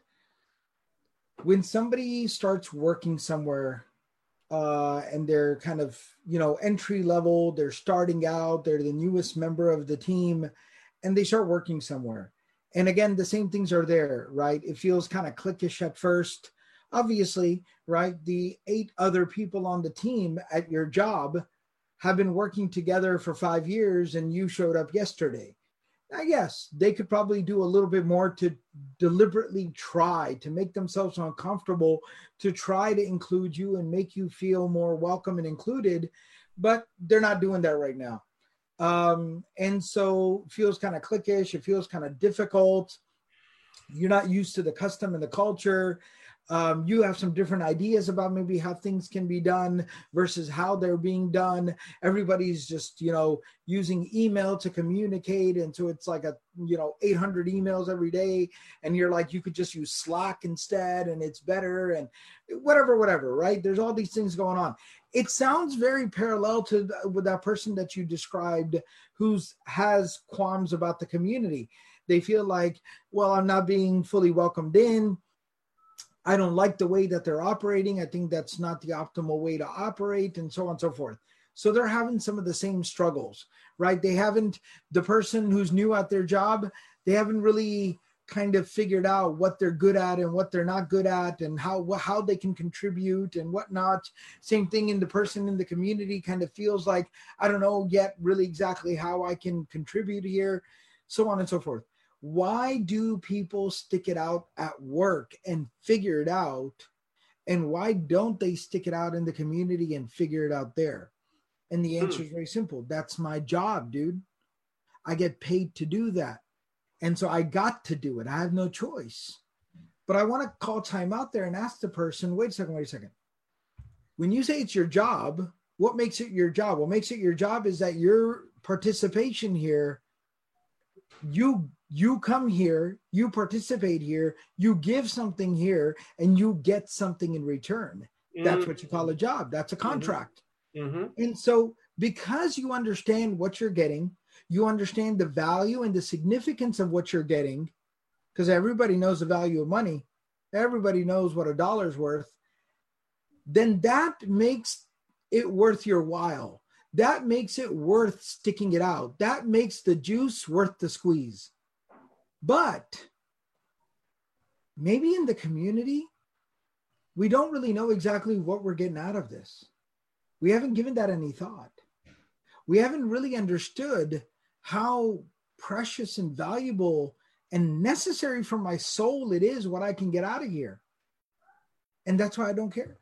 when somebody starts working somewhere uh, and they're kind of, you know, entry level, they're starting out, they're the newest member of the team, and they start working somewhere. And again, the same things are there, right? It feels kind of cliquish at first. Obviously, right, the eight other people on the team at your job have been working together for five years and you showed up yesterday. Now, yes, they could probably do a little bit more to deliberately try to make themselves uncomfortable, to try to include you and make you feel more welcome and included, but they're not doing that right now. Um, and so it feels kind of cliquish. It feels kind of difficult. You're not used to the custom and the culture. Um, you have some different ideas about maybe how things can be done versus how they're being done. Everybody's just, you know, using email to communicate. And so it's like a, you know, eight hundred emails every day. And you're like, you could just use Slack instead and it's better and whatever, whatever, right? There's all these things going on. It sounds very parallel to the, with that person that you described who's has qualms about the community. They feel like, well, I'm not being fully welcomed in. I don't like the way that they're operating. I think that's not the optimal way to operate and so on and so forth. So they're having some of the same struggles, right? They haven't, the person who's new at their job, they haven't really kind of figured out what they're good at and what they're not good at and how, how they can contribute and whatnot. Same thing in the person in the community kind of feels like, I don't know yet really exactly how I can contribute here, so on and so forth. Why do people stick it out at work and figure it out? And why don't they stick it out in the community and figure it out there? And the answer hmm. is very simple. That's my job, dude. I get paid to do that. And so I got to do it. I have no choice. But I want to call time out there and ask the person, wait a second, wait a second. When you say it's your job, what makes it your job? What makes it your job is that your participation here, you You come here, you participate here, you give something here, and you get something in return. Mm-hmm. That's what you call a job. That's a contract. Mm-hmm. And so because you understand what you're getting, you understand the value and the significance of what you're getting, because everybody knows the value of money. Everybody knows what a dollar is worth. Then that makes it worth your while. That makes it worth sticking it out. That makes the juice worth the squeeze. But maybe in the community, we don't really know exactly what we're getting out of this. We haven't given that any thought. We haven't really understood how precious and valuable and necessary for my soul it is what I can get out of here. And that's why I don't care.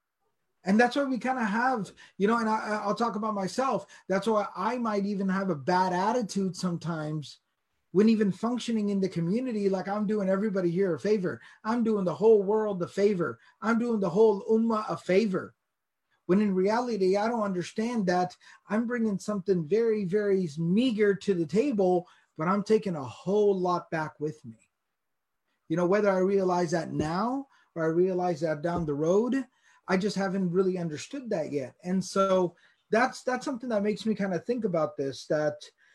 And that's why we kind of have, you know, and I, I'll talk about myself. That's why I might even have a bad attitude sometimes when even functioning in the community, like I'm doing everybody here a favor. I'm doing the whole world a favor. I'm doing the whole ummah a favor. When in reality, I don't understand that I'm bringing something very, very meager to the table, but I'm taking a whole lot back with me. You know, whether I realize that now or I realize that down the road, I just haven't really understood that yet. And so that's that's something that makes me kind of think about this, that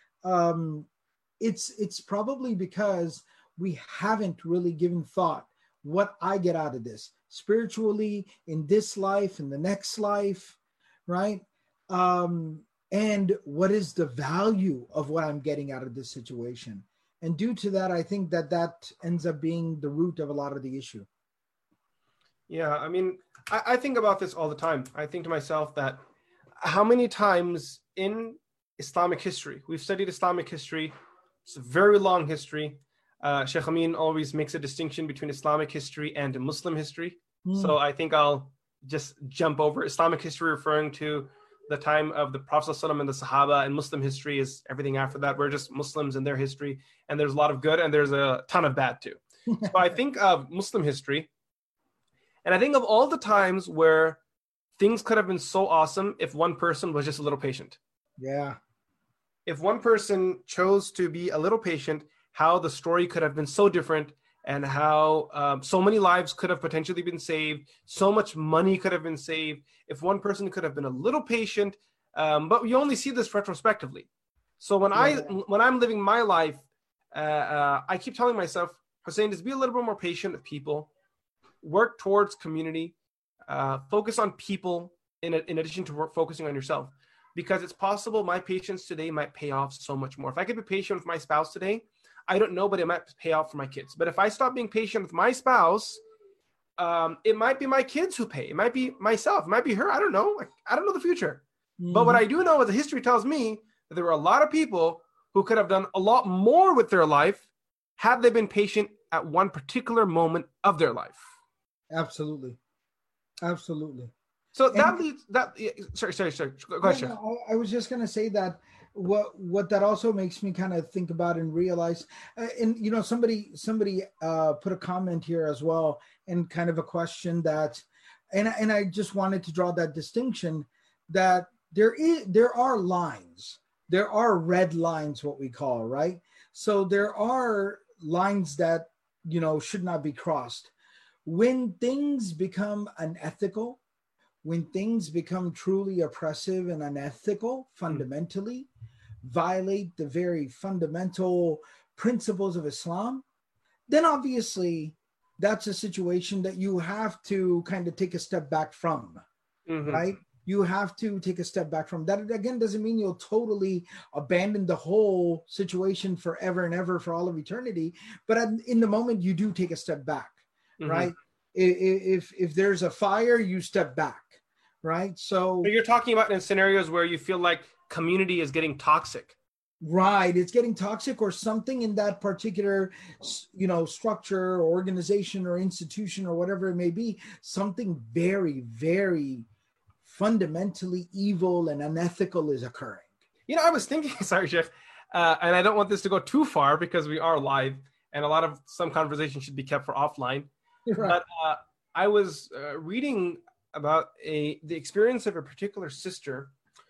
um, it's it's probably because we haven't really given thought what I get out of this spiritually in this life, in the next life, right? Um, and what is the value of what I'm getting out of this situation? And due to that, I think that that ends up being the root of a lot of the issue. Yeah, I mean, I, I think about this all the time. I think to myself that how many times in Islamic history, we've studied Islamic history, it's a very long history. Uh, Sheikh Amin always makes a distinction between Islamic history and Muslim history. Mm. So I think I'll just jump over Islamic history, referring to the time of the Prophet ﷺ and the Sahaba, and Muslim history is everything after that. We're just Muslims in their history, and there's a lot of good and there's a ton of bad too. So I think of Muslim history, and I think of all the times where things could have been so awesome if one person was just a little patient. Yeah. If one person chose to be a little patient, how the story could have been so different, and how um, so many lives could have potentially been saved, so much money could have been saved if one person could have been a little patient. Um, but we only see this retrospectively. So when yeah. I when I'm living my life, uh, uh, I keep telling myself, Hussein, just be a little bit more patient with people, work towards community, uh, focus on people in, a, in addition to work, focusing on yourself, because it's possible my patience today might pay off so much more. If I could be patient with my spouse today, I don't know, but it might pay off for my kids. But if I stop being patient with my spouse, um, it might be my kids who pay. It might be myself. It might be her. I don't know. I don't know the future. Mm-hmm. But what I do know is the history tells me that there were a lot of people who could have done a lot more with their life had they been patient at one particular moment of their life. Absolutely. Absolutely. So and, that leads that. Sorry, sorry, sorry. Go ahead, no, no, I was just going to say that what what that also makes me kind of think about and realize, uh, and you know, somebody somebody uh, put a comment here as well, and kind of a question that, and and I just wanted to draw that distinction that there is there are lines, there are red lines, what we call, right? So there are lines that, you know, should not be crossed. When things become unethical, when things become truly oppressive and unethical, fundamentally, mm. violate the very fundamental principles of Islam, then obviously that's a situation that you have to kind of take a step back from, mm-hmm. right? You have to take a step back from that. Again, doesn't mean you'll totally abandon the whole situation forever and ever for all of eternity. But in the moment, you do take a step back, mm-hmm. right? If, if there's a fire, you step back, right? So, so you're talking about in scenarios where you feel like community is getting toxic. Right. It's getting toxic, or something in that particular, you know, structure or organization or institution or whatever it may be, something very, very fundamentally evil and unethical is occurring. You know, I was thinking, sorry, Sheikh, uh, and I don't want this to go too far because we are live and a lot of some conversation should be kept for offline. Right. But uh, I was uh, reading about a the experience of a particular sister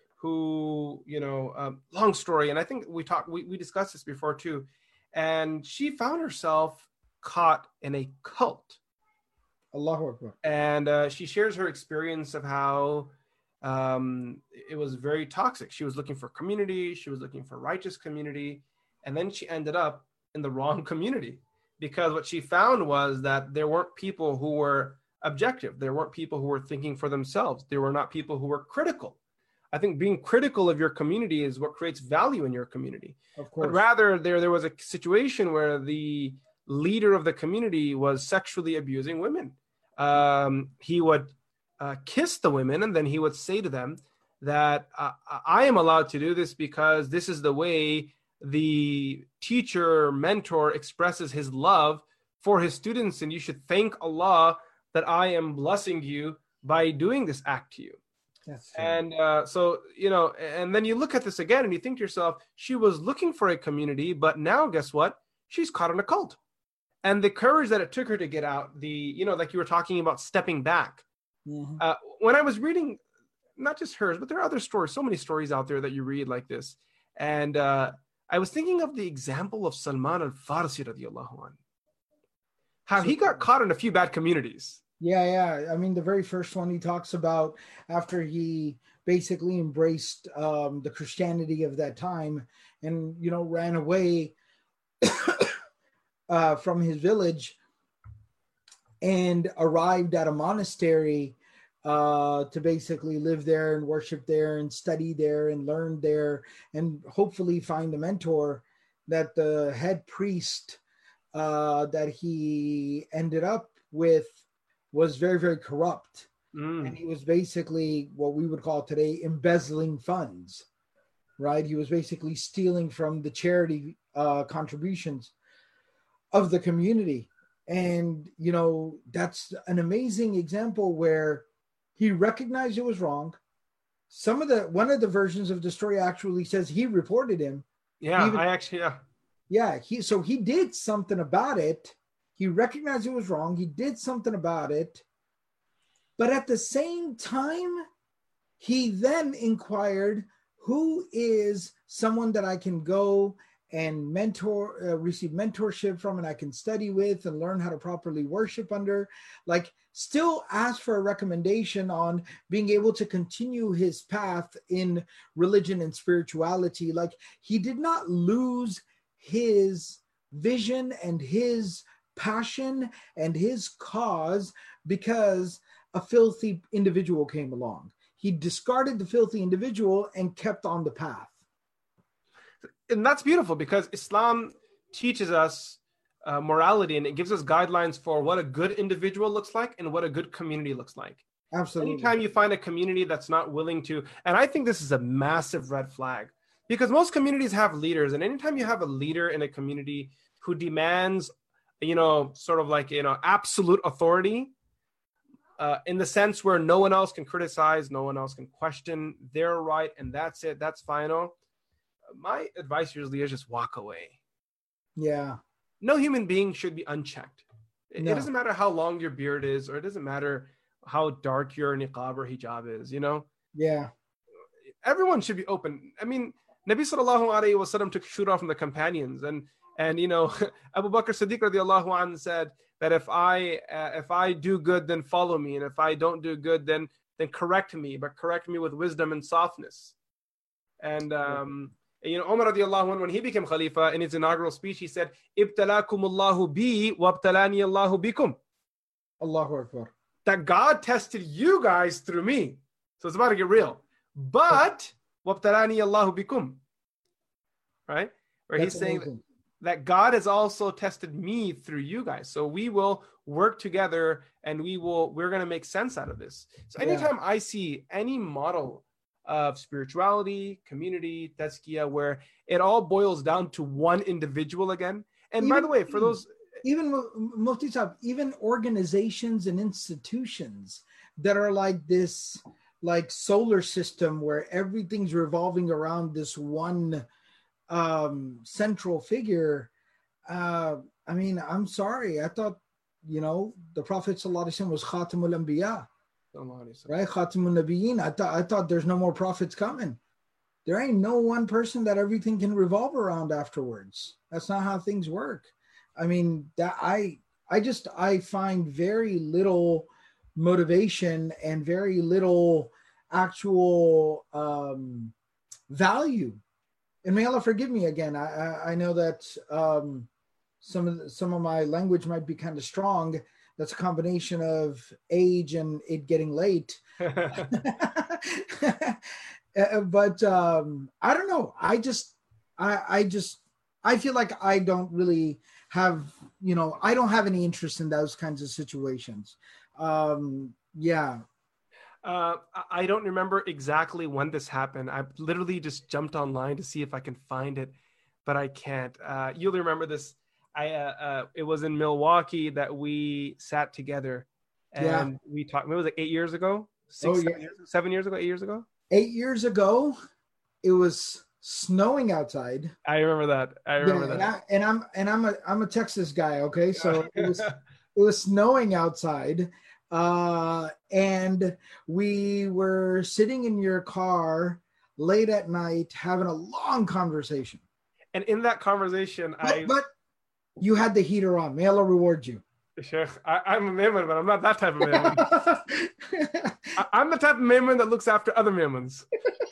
who, you know, um, long story, and I think we talked, we, we discussed this before too, and she found herself caught in a cult. Allahu Akbar. And uh, she shares her experience of how um, it was very toxic. She was looking for community. She was looking for righteous community. And then she ended up in the wrong community, because what she found was that there weren't people who were objective. There weren't people who were thinking for themselves. There were not people who were critical. I think being critical of your community is what creates value in your community. Of course. But rather, there, there was a situation where the leader of the community was sexually abusing women. Um, he would uh, kiss the women, and then he would say to them that uh, I am allowed to do this because this is the way the teacher, mentor expresses his love for his students, and you should thank Allah that I am blessing you by doing this act to you. That's true. And uh, so, you know, and then you look at this again and you think to yourself, she was looking for a community, but now guess what? She's caught in a cult. And the courage that it took her to get out, the, you know, like you were talking about stepping back. Mm-hmm. Uh, when I was reading, not just hers, but there are other stories, so many stories out there that you read like this. And uh, I was thinking of the example of Salman al-Farsi radiallahu anhu. How he got caught in a few bad communities. Yeah, yeah. I mean, the very first one he talks about after he basically embraced um, the Christianity of that time and, you know, ran away uh, from his village and arrived at a monastery uh, to basically live there and worship there and study there and learn there and hopefully find a mentor, that the head priest uh, that he ended up with was very, very corrupt. Mm. And he was basically what we would call today embezzling funds, right? He was basically stealing from the charity uh, contributions of the community. And, you know, that's an amazing example where he recognized it was wrong. Some of the, one of the versions of the story actually says he reported him. Yeah, Even, I actually, yeah. Yeah, he, so he did something about it. He recognized it was wrong. He did something about it. But at the same time, he then inquired, who is someone that I can go and mentor, uh, receive mentorship from, and I can study with and learn how to properly worship under? Like, still ask for a recommendation on being able to continue his path in religion and spirituality. Like, he did not lose his vision and his passion and his cause because a filthy individual came along. He discarded the filthy individual and kept on the path. And that's beautiful, because Islam teaches us uh, morality, and it gives us guidelines for what a good individual looks like and what a good community looks like. Absolutely. Anytime you find a community that's not willing to, and I think this is a massive red flag, because most communities have leaders, and anytime you have a leader in a community who demands, you know, sort of like, you know, absolute authority, uh, in the sense where no one else can criticize, no one else can question, they're right, and that's it, that's final. My advice usually is just walk away. Yeah. No human being should be unchecked. It, No. it doesn't matter how long your beard is, or it doesn't matter how dark your niqab or hijab is, you know? Yeah. Everyone should be open. I mean, Nabi sallallahu alayhi wa sallam took shura from the companions, and and you know, Abu Bakr Siddiq radiallahu anhu said that if I uh, if I do good, then follow me, and if I don't do good, then then correct me, but correct me with wisdom and softness. And um, you know, Umar radiallahu anhu, when he became Khalifa, in his inaugural speech, he said, "Ibtalakumullahu bi wa ibtalani Allahu bikum." Allahu Akbar. That God tested you guys through me. So it's about to get real. But وَابْتَلَانِيَ اللَّهُ بِكُمْ. Right? Where That's he's saying amazing. that God has also tested me through you guys. So we will work together, and we will, we're going to make sense out of this. So anytime yeah. I see any model of spirituality, community, tazkiyah, where it all boils down to one individual again. And even, by the way, for those... Even, Mufti Saab, even organizations and institutions that are like this, like solar system where everything's revolving around this one um, central figure. Uh, I mean, I'm sorry. I thought, you know, the Prophet Sallallahu Alaihi Wasallam was Khatamul Anbiya, right? Khatamul Nabiyyin. I thought, I thought there's no more prophets coming. There ain't no one person that everything can revolve around afterwards. That's not how things work. I mean, that I, I just, I find very little motivation and very little actual um, value. And may Allah forgive me again. I, I, I know that um, some of the, some of my language might be kind of strong. That's a combination of age and it getting late. But um, I don't know. I just, I, I just, I feel like I don't really have, you know, I don't have any interest in those kinds of situations. Um, yeah. Uh, I don't remember exactly when this happened. I literally just jumped online to see if I can find it, but I can't. Uh, you'll remember this. I uh, uh, it was in Milwaukee that we sat together and Yeah. we talked. It was like eight years ago, six, Oh, seven, yeah. years, seven years ago, eight years ago. Eight years ago, it was snowing outside. I remember that. I remember Yeah, that. and, I, and I'm and I'm a I'm a Texas guy. Okay, so it was it was snowing outside, uh, and we were sitting in your car late at night having a long conversation. And in that conversation, but, I but you had the heater on. May Allah reward you. Sheikh, I, I'm a Mayman, but I'm not that type of Mayman. I, I'm the type of Mayman that looks after other Maymans.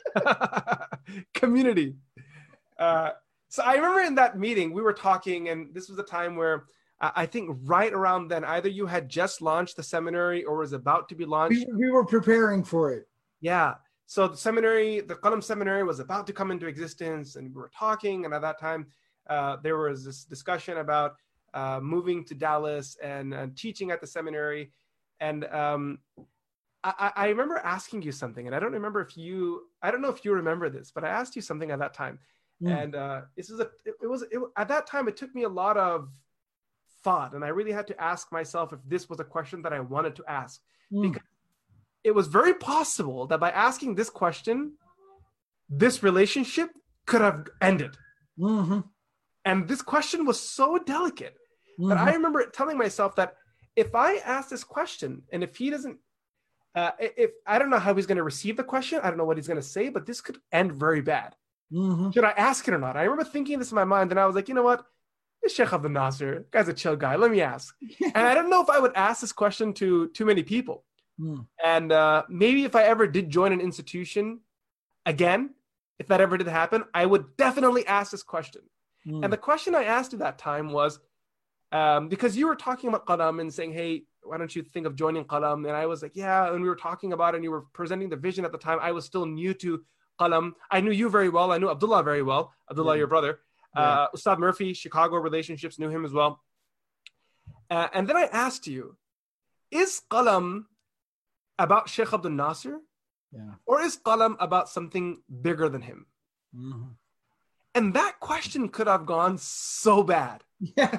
Community. Uh, so I remember in that meeting, we were talking, and this was a time where uh, I think right around then, either you had just launched the seminary or was about to be launched. We, we were preparing for it. Yeah. So the seminary, the Qalam seminary was about to come into existence, and we were talking, and at that time, uh, there was this discussion about Uh, moving to Dallas and, and teaching at the seminary. And um, I, I remember asking you something, and I don't remember if you, I don't know if you remember this, but I asked you something at that time. Mm. And uh, this was a, it, it was, it, at that time, it took me a lot of thought, and I really had to ask myself if this was a question that I wanted to ask. Mm. Because it was very possible that by asking this question, this relationship could have ended. Mm-hmm. And this question was so delicate. Mm-hmm. But I remember telling myself that if I ask this question, and if he doesn't, uh, if I don't know how he's going to receive the question, I don't know what he's going to say, but this could end very bad. Mm-hmm. Should I ask it or not? I remember thinking this in my mind, and I was like, you know what? This Sheikh Abdul Nasser, guy's a chill guy. Let me ask. And I don't know if I would ask this question to too many people. Mm. And uh, maybe if I ever did join an institution again, if that ever did happen, I would definitely ask this question. Mm. And the question I asked you that time was, um, because you were talking about Qalam and saying, hey, why don't you think of joining Qalam? And I was like, yeah. And we were talking about it, and you were presenting the vision at the time. I was still new to Qalam. I knew you very well. I knew Abdullah very well. Abdullah, yeah. Your brother. Yeah. Uh, Ustad Murphy, Chicago relationships, knew him as well. Uh, and then I asked you, is Qalam about Sheikh Abdul Nasser? Yeah. Or is Qalam about something bigger than him? Mm-hmm. And that question could have gone so bad. Yeah.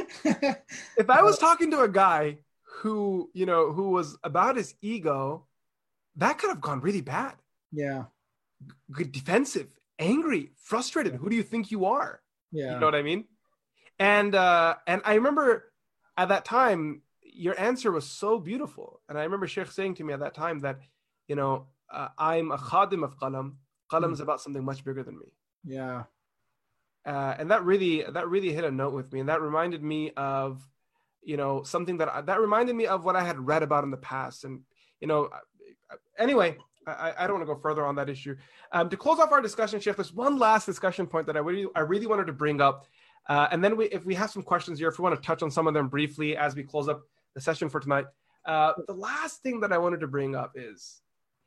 If I was talking to a guy who, you know, who was about his ego, that could have gone really bad. Yeah. G- defensive, angry, frustrated. Who do you think you are? Yeah. You know what I mean? And uh, and I remember at that time, your answer was so beautiful. And I remember Sheikh saying to me at that time that, you know, uh, I'm a khadim of Qalam. Qalam mm. is about something much bigger than me. Yeah. Uh, and that really, that really hit a note with me. And that reminded me of, you know, something that, I, that reminded me of what I had read about in the past. And, you know, anyway, I, I don't want to go further on that issue. Um, to close off our discussion, Sheikh, there's one last discussion point that I really, I really wanted to bring up. Uh, and then we, if we have some questions here, if we want to touch on some of them briefly as we close up the session for tonight. Uh, the last thing that I wanted to bring up is,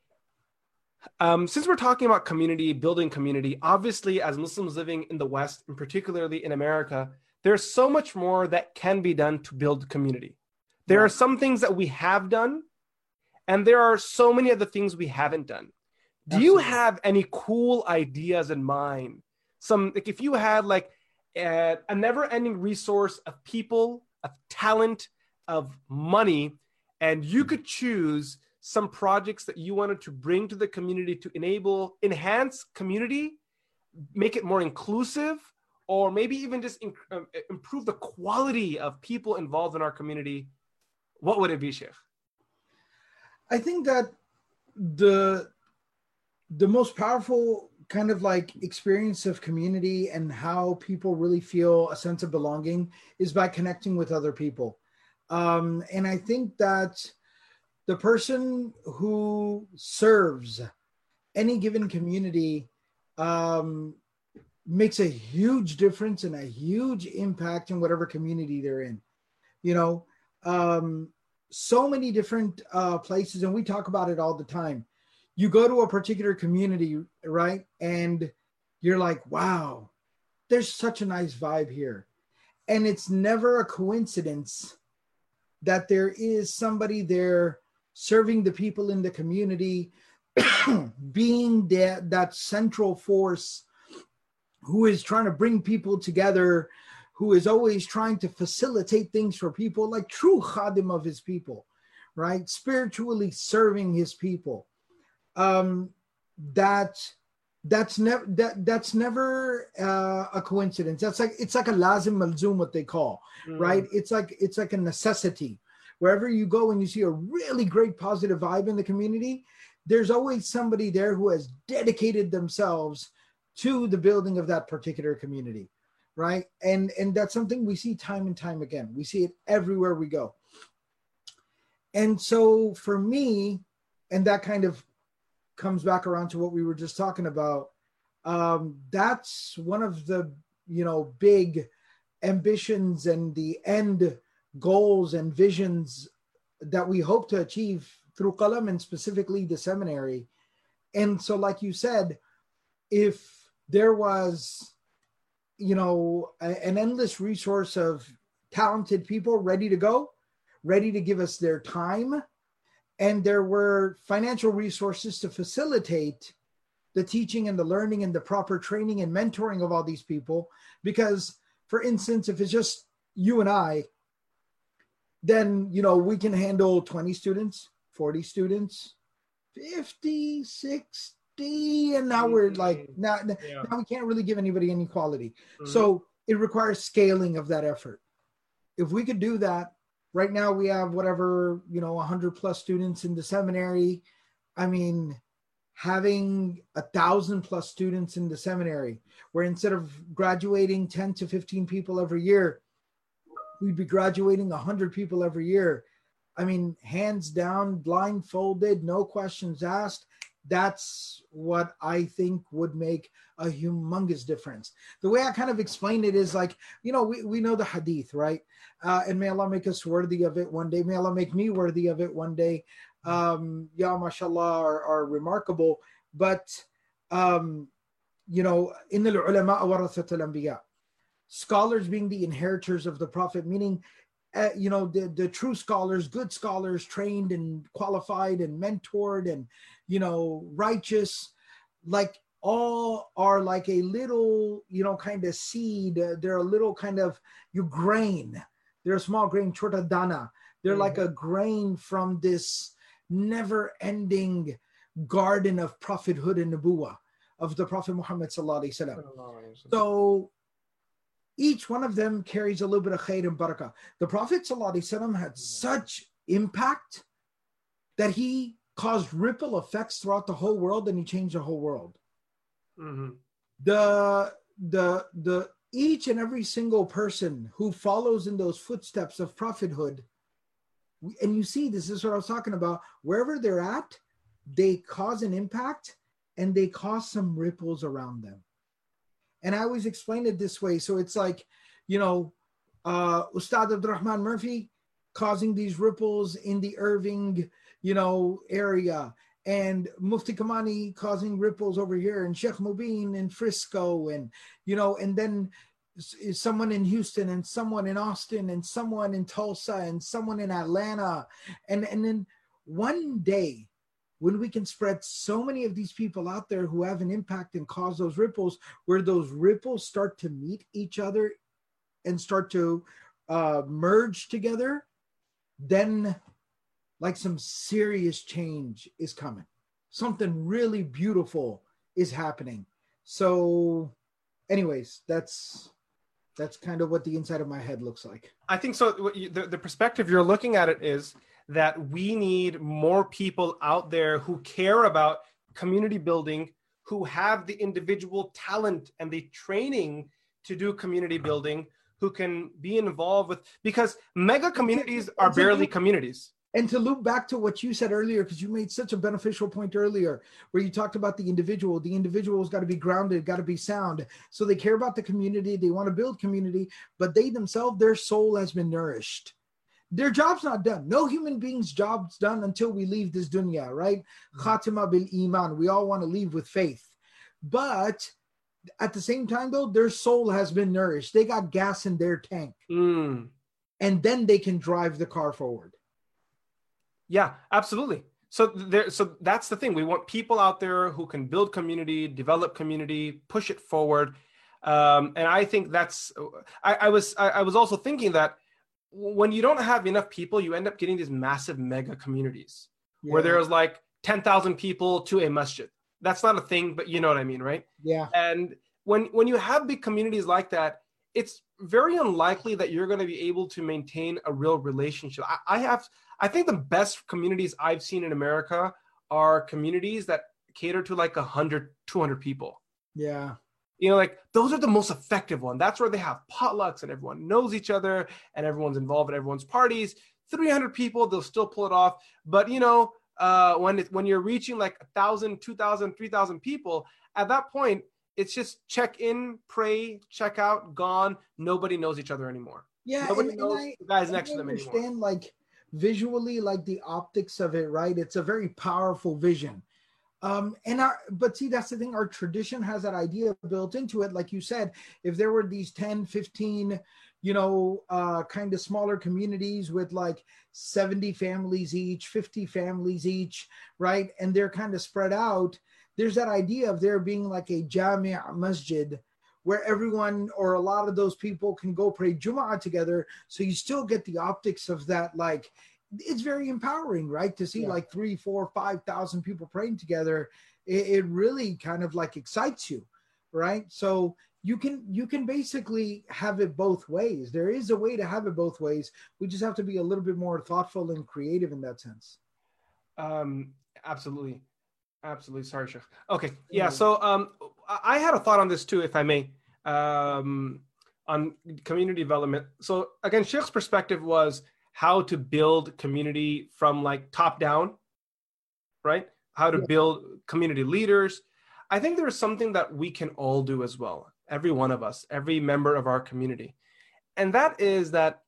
Um, since we're talking about community, building community, obviously as Muslims living in the West, and particularly in America, there's so much more that can be done to build community. There are some things that we have done, and there are so many other things we haven't done. Do Absolutely. You have any cool ideas in mind? Some, like if you had like a, a never-ending resource of people, of talent, of money, and you could choose some projects that you wanted to bring to the community to enable, enhance community, make it more inclusive, or maybe even just in, uh, improve the quality of people involved in our community, what would it be, Sheikh? I think that the, the most powerful kind of like experience of community and how people really feel a sense of belonging is by connecting with other people. Um, and I think that the person who serves any given community um, makes a huge difference and a huge impact in whatever community they're in. You know, um, so many different uh, places, and we talk about it all the time. You go to a particular community, right? And you're like, wow, there's such a nice vibe here. And it's never a coincidence that there is somebody there serving the people in the community, being that, that central force who is trying to bring people together, who is always trying to facilitate things for people, like true khadim of his people, right? Spiritually serving his people. Um, that that's never that that's never uh, a coincidence. That's like it's like a lazim malzoom, what they call, mm. right? It's like it's like a necessity. Wherever you go and you see a really great positive vibe in the community, there's always somebody there who has dedicated themselves to the building of that particular community, right? And and that's something we see time and time again. We see it everywhere we go. And so for me, and that kind of comes back around to what we were just talking about, um, that's one of the, you know, big ambitions and the end goals and visions that we hope to achieve through Qalam, and specifically the seminary. And so, like you said, if there was, you know, a, an endless resource of talented people ready to go, ready to give us their time, and there were financial resources to facilitate the teaching and the learning and the proper training and mentoring of all these people. Because, for instance, if it's just you and I, then, you know, we can handle twenty students, forty students, fifty, sixty, and now we're like, now, yeah. now we can't really give anybody any quality. Mm-hmm. So it requires scaling of that effort. If we could do that, right now we have whatever, you know, one hundred plus students in the seminary. I mean, having a thousand plus students in the seminary, where instead of graduating ten to fifteen people every year, we'd be graduating one hundred people every year. I mean, hands down, blindfolded, no questions asked. That's what I think would make a humongous difference. The way I kind of explain it is like, you know, we, we know the hadith, right? Uh, and may Allah make us worthy of it one day. May Allah make me worthy of it one day. Um, ya mashallah are, are remarkable. But, um, you know, in the ulama warathat al-anbiya, scholars being the inheritors of the Prophet, meaning, uh, you know, the, the true scholars, good scholars, trained and qualified and mentored and, you know, righteous, like all are like a little, you know, kind of seed. Uh, they're a little kind of, you grain. They're a small grain, chota dana. They're mm-hmm. like a grain from this never-ending garden of prophethood and nubuwah of the Prophet Muhammad sallallahu alaihi wasallam. So each one of them carries a little bit of khair and barakah. The Prophet sallallahu alaihi wasallam had such impact that he caused ripple effects throughout the whole world, and he changed the whole world. Mm-hmm. The the the each and every single person who follows in those footsteps of prophethood, and you see, this is what I was talking about, wherever they're at, they cause an impact and they cause some ripples around them. And I always explain it this way. So it's like, you know, uh, Ustad Abdurrahman Murphy causing these ripples in the Irving, you know, area, and Mufti Kamani causing ripples over here, and Sheikh Mubin in Frisco, and, you know, and then someone in Houston, and someone in Austin, and someone in Tulsa, and someone in Atlanta. And, and then one day, when we can spread so many of these people out there who have an impact and cause those ripples, where those ripples start to meet each other and start to uh, merge together, then like some serious change is coming. Something really beautiful is happening. So anyways, that's that's kind of what the inside of my head looks like. I think so. The, the perspective you're looking at it is that we need more people out there who care about community building, who have the individual talent and the training to do community building, who can be involved with, because mega communities are barely communities. And to loop back to what you said earlier, because you made such a beneficial point earlier, where you talked about the individual. The individual's got to be grounded, got to be sound. So they care about the community. They want to build community, but they themselves, their soul has been nourished. Their job's not done. No human being's job's done until we leave this dunya, right? Khatima bil iman. We all want to leave with faith. But at the same time, though, their soul has been nourished. They got gas in their tank. Mm. And then they can drive the car forward. Yeah, absolutely. So there, so that's the thing. We want people out there who can build community, develop community, push it forward. Um, and I think that's, I, I was, I, I was also thinking that when you don't have enough people, you end up getting these massive mega communities yeah. where there's like ten thousand people to a masjid. That's not a thing, but you know what I mean, right? Yeah. And when, when you have big communities like that, it's very unlikely that you're going to be able to maintain a real relationship. I, I have, I think the best communities I've seen in America are communities that cater to like one hundred, two hundred people. Yeah. You know, like those are the most effective ones. That's where they have potlucks and everyone knows each other and everyone's involved in everyone's parties. three hundred people, they'll still pull it off. But, you know, uh, when it, when you're reaching like one thousand, two thousand, three thousand people, at that point, it's just check in, pray, check out, gone. Nobody knows each other anymore. Yeah. Nobody and, knows and I, the guys I next to them understand, anymore. Like visually, like the optics of it, right? It's a very powerful vision. Um, and our, but see, that's the thing. Our tradition has that idea built into it. Like you said, if there were these ten, fifteen, you know, uh, kind of smaller communities with like seventy families each, fifty families each, right? And they're kind of spread out. There's that idea of there being like a Jami' masjid where everyone or a lot of those people can go pray Jum'ah together. So you still get the optics of that, like, it's very empowering, right? To see yeah. like three, four, five thousand people praying together. It, it really kind of like excites you, right? So you can you can basically have it both ways. There is a way to have it both ways. We just have to be a little bit more thoughtful and creative in that sense. Um, absolutely, absolutely. Sorry, Sheikh. Okay, yeah. So um, I had a thought on this too, if I may, um, on community development. So again, Sheikh's perspective was how to build community from like top down, right? How to yeah. build community leaders. I think there is something that we can all do as well. Every one of us, every member of our community. And that is that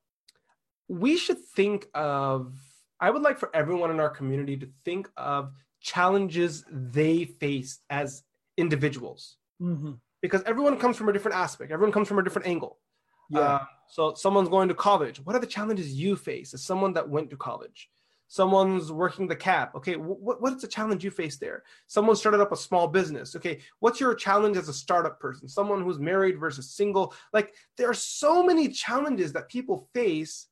we should think of, I would like for everyone in our community to think of challenges they face as individuals. Mm-hmm. Because everyone comes from a different aspect. Everyone comes from a different angle. Yeah. Uh, so someone's going to college. What are the challenges you face as someone that went to college? Someone's working the cab. Okay, what, what's the challenge you face there? Someone started up a small business. Okay, what's your challenge as a startup person? Someone who's married versus single. Like, there are so many challenges that people face.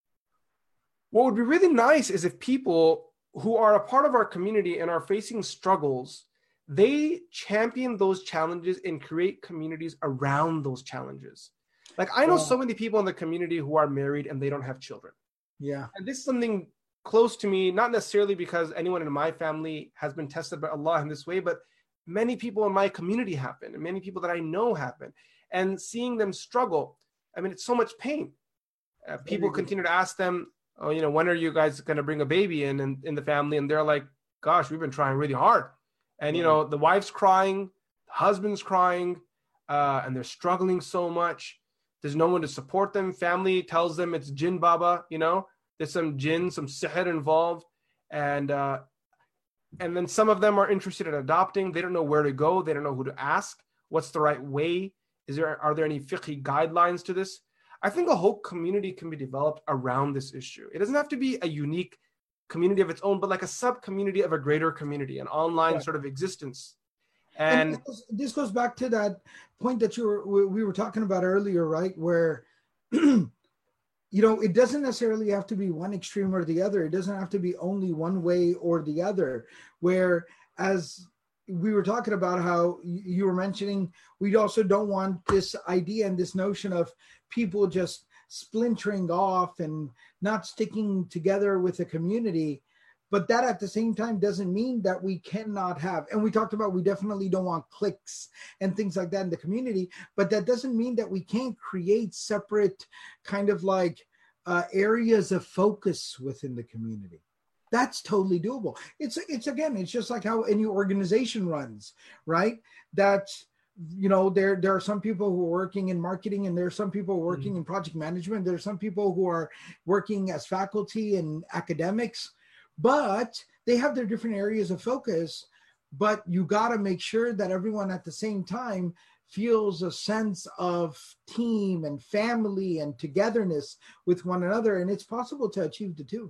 What would be really nice is if people who are a part of our community and are facing struggles, they champion those challenges and create communities around those challenges. Like, I know yeah. so many people in the community who are married and they don't have children. Yeah. And this is something close to me, not necessarily because anyone in my family has been tested by Allah in this way, but many people in my community have been, and many people that I know have been. And seeing them struggle, I mean, it's so much pain. Uh, people continue to ask them, oh, you know, when are you guys going to bring a baby in, in in the family? And they're like, gosh, we've been trying really hard. And, you know, the wife's crying, the husband's crying, uh, and they're struggling so much. There's no one to support them. Family tells them it's jinn baba, you know, there's some jinn, some sihr involved. And, uh, and then some of them are interested in adopting. They don't know where to go. They don't know who to ask. What's the right way? Is there, are there any fiqh guidelines to this? I think a whole community can be developed around this issue. It doesn't have to be a unique community of its own, but like a sub-community of a greater community, an online yeah. sort of existence. And, and this, goes, this goes back to that point that you were, we were talking about earlier, right? Where, you know, it doesn't necessarily have to be one extreme or the other. It doesn't have to be only one way or the other. Where, as we were talking about how you were mentioning, we also don't want this idea and this notion of people just splintering off and not sticking together with a community. But that at the same time doesn't mean that we cannot have, and we talked about, we definitely don't want cliques and things like that in the community, but that doesn't mean that we can't create separate kind of like uh, areas of focus within the community. That's totally doable. It's it's again, it's just like how any organization runs, right? That you know, there there are some people who are working in marketing, and there are some people working mm. in project management. There are some people who are working as faculty and academics, but they have their different areas of focus. But you got to make sure that everyone at the same time feels a sense of team and family and togetherness with one another, and it's possible to achieve the two.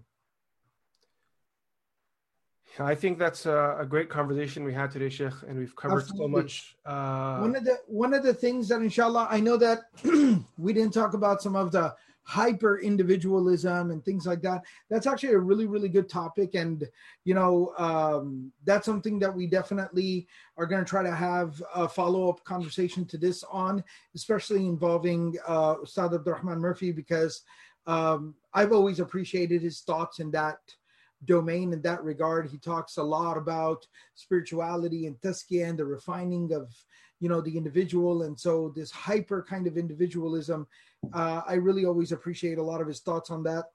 I think that's a, a great conversation we had today, Sheikh, and we've covered Absolutely. so much. Uh... One of the one of the things that, inshallah, I know that we didn't talk about some of the hyper individualism and things like that. That's actually a really, really good topic, and you know, um, that's something that we definitely are going to try to have a follow up conversation to this on, especially involving uh, Ustad Abdurrahman Murphy, because um, I've always appreciated his thoughts in that domain. In that regard, he talks a lot about spirituality and tazkiyah and the refining of, you know, the individual. And so this hyper kind of individualism, uh, I really always appreciate a lot of his thoughts on that.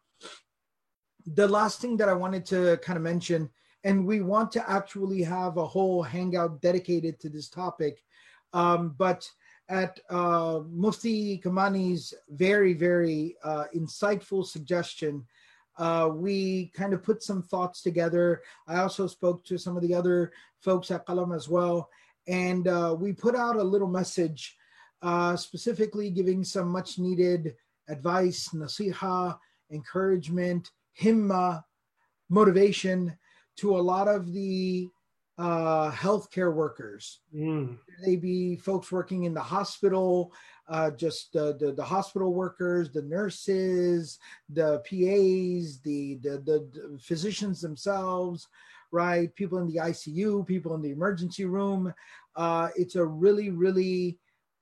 The last thing that I wanted to kind of mention, and we want to actually have a whole hangout dedicated to this topic, um, but at uh, Mufti Kamani's very, very uh, insightful suggestion, Uh, we kind of put some thoughts together. I also spoke to some of the other folks at Qalam as well. And uh, we put out a little message uh, specifically giving some much needed advice, nasiha, encouragement, himma, motivation to a lot of the uh, healthcare workers. Mm. They be folks working in the hospital, uh, just uh, the, the hospital workers, the nurses, the P As, the, the, the physicians themselves, right? People in the I C U, people in the emergency room. Uh, it's a really, really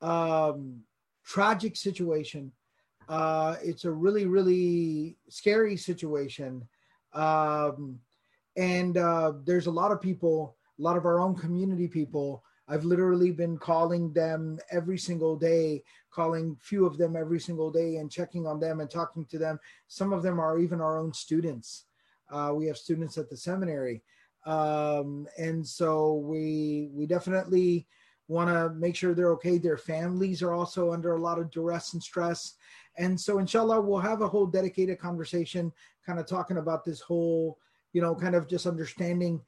um, tragic situation. Uh, it's a really, really scary situation. Um, and uh, there's a lot of people, a lot of our own community people. I've literally been calling them every single day, calling few of them every single day and checking on them and talking to them. Some of them are even our own students. Uh, we have students at the seminary. Um, and so we, we definitely want to make sure they're okay. Their families are also under a lot of duress and stress. And so inshallah, we'll have a whole dedicated conversation kind of talking about this whole, you know, kind of just understanding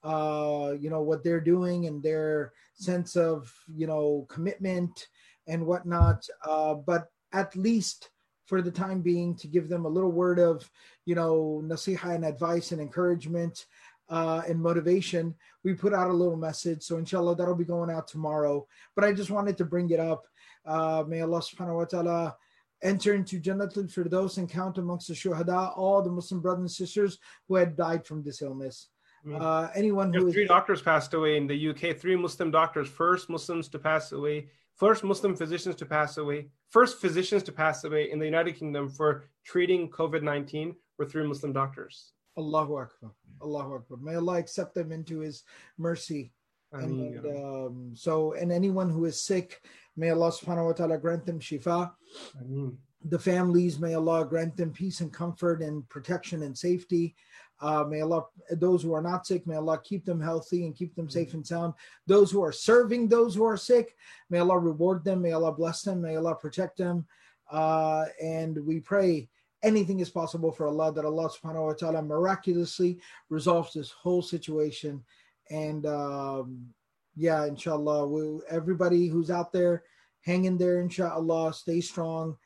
uh, you know, what they're doing and their sense of, you know, commitment and whatnot. Uh, but at least for the time being, to give them a little word of, you know, nasiha and advice and encouragement uh, and motivation. We put out a little message. So inshallah, that'll be going out tomorrow. But I just wanted to bring it up. Uh, may Allah subhanahu wa ta'ala enter into Jannatul Firdaus and count amongst the shuhada, all the Muslim brothers and sisters who had died from this illness. Uh, anyone who three is, doctors passed away in the U K, three Muslim doctors, first Muslims to pass away, first Muslim physicians to pass away, first physicians to pass away in the United Kingdom for treating COVID nineteen were three Muslim doctors. Allahu Akbar. Allahu Akbar. May Allah accept them into his mercy. And, and um, so, and anyone who is sick, may Allah subhanahu wa ta'ala grant them shifa. Ameen. The families, may Allah grant them peace and comfort and protection and safety. Uh, may Allah, those who are not sick, may Allah keep them healthy and keep them safe and sound. Those who are serving those who are sick, may Allah reward them. May Allah bless them. May Allah protect them. Uh, and we pray anything is possible for Allah, that Allah subhanahu wa ta'ala miraculously resolves this whole situation. And um, yeah, inshallah, we, everybody who's out there, hang in there, inshallah, stay strong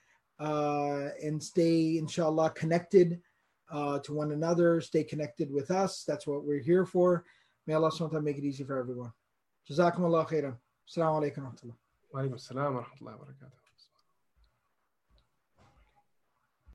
uh, and stay, inshallah, connected Uh, to one another, stay connected with us. That's what we're here for. May Allah subhanahu wa ta'ala make it easy for everyone. Jazakumullah khairan. Assalamu alaikum wa rahmatullah. Wa alaikum assalam wa rahmatullahi wa barakatuh.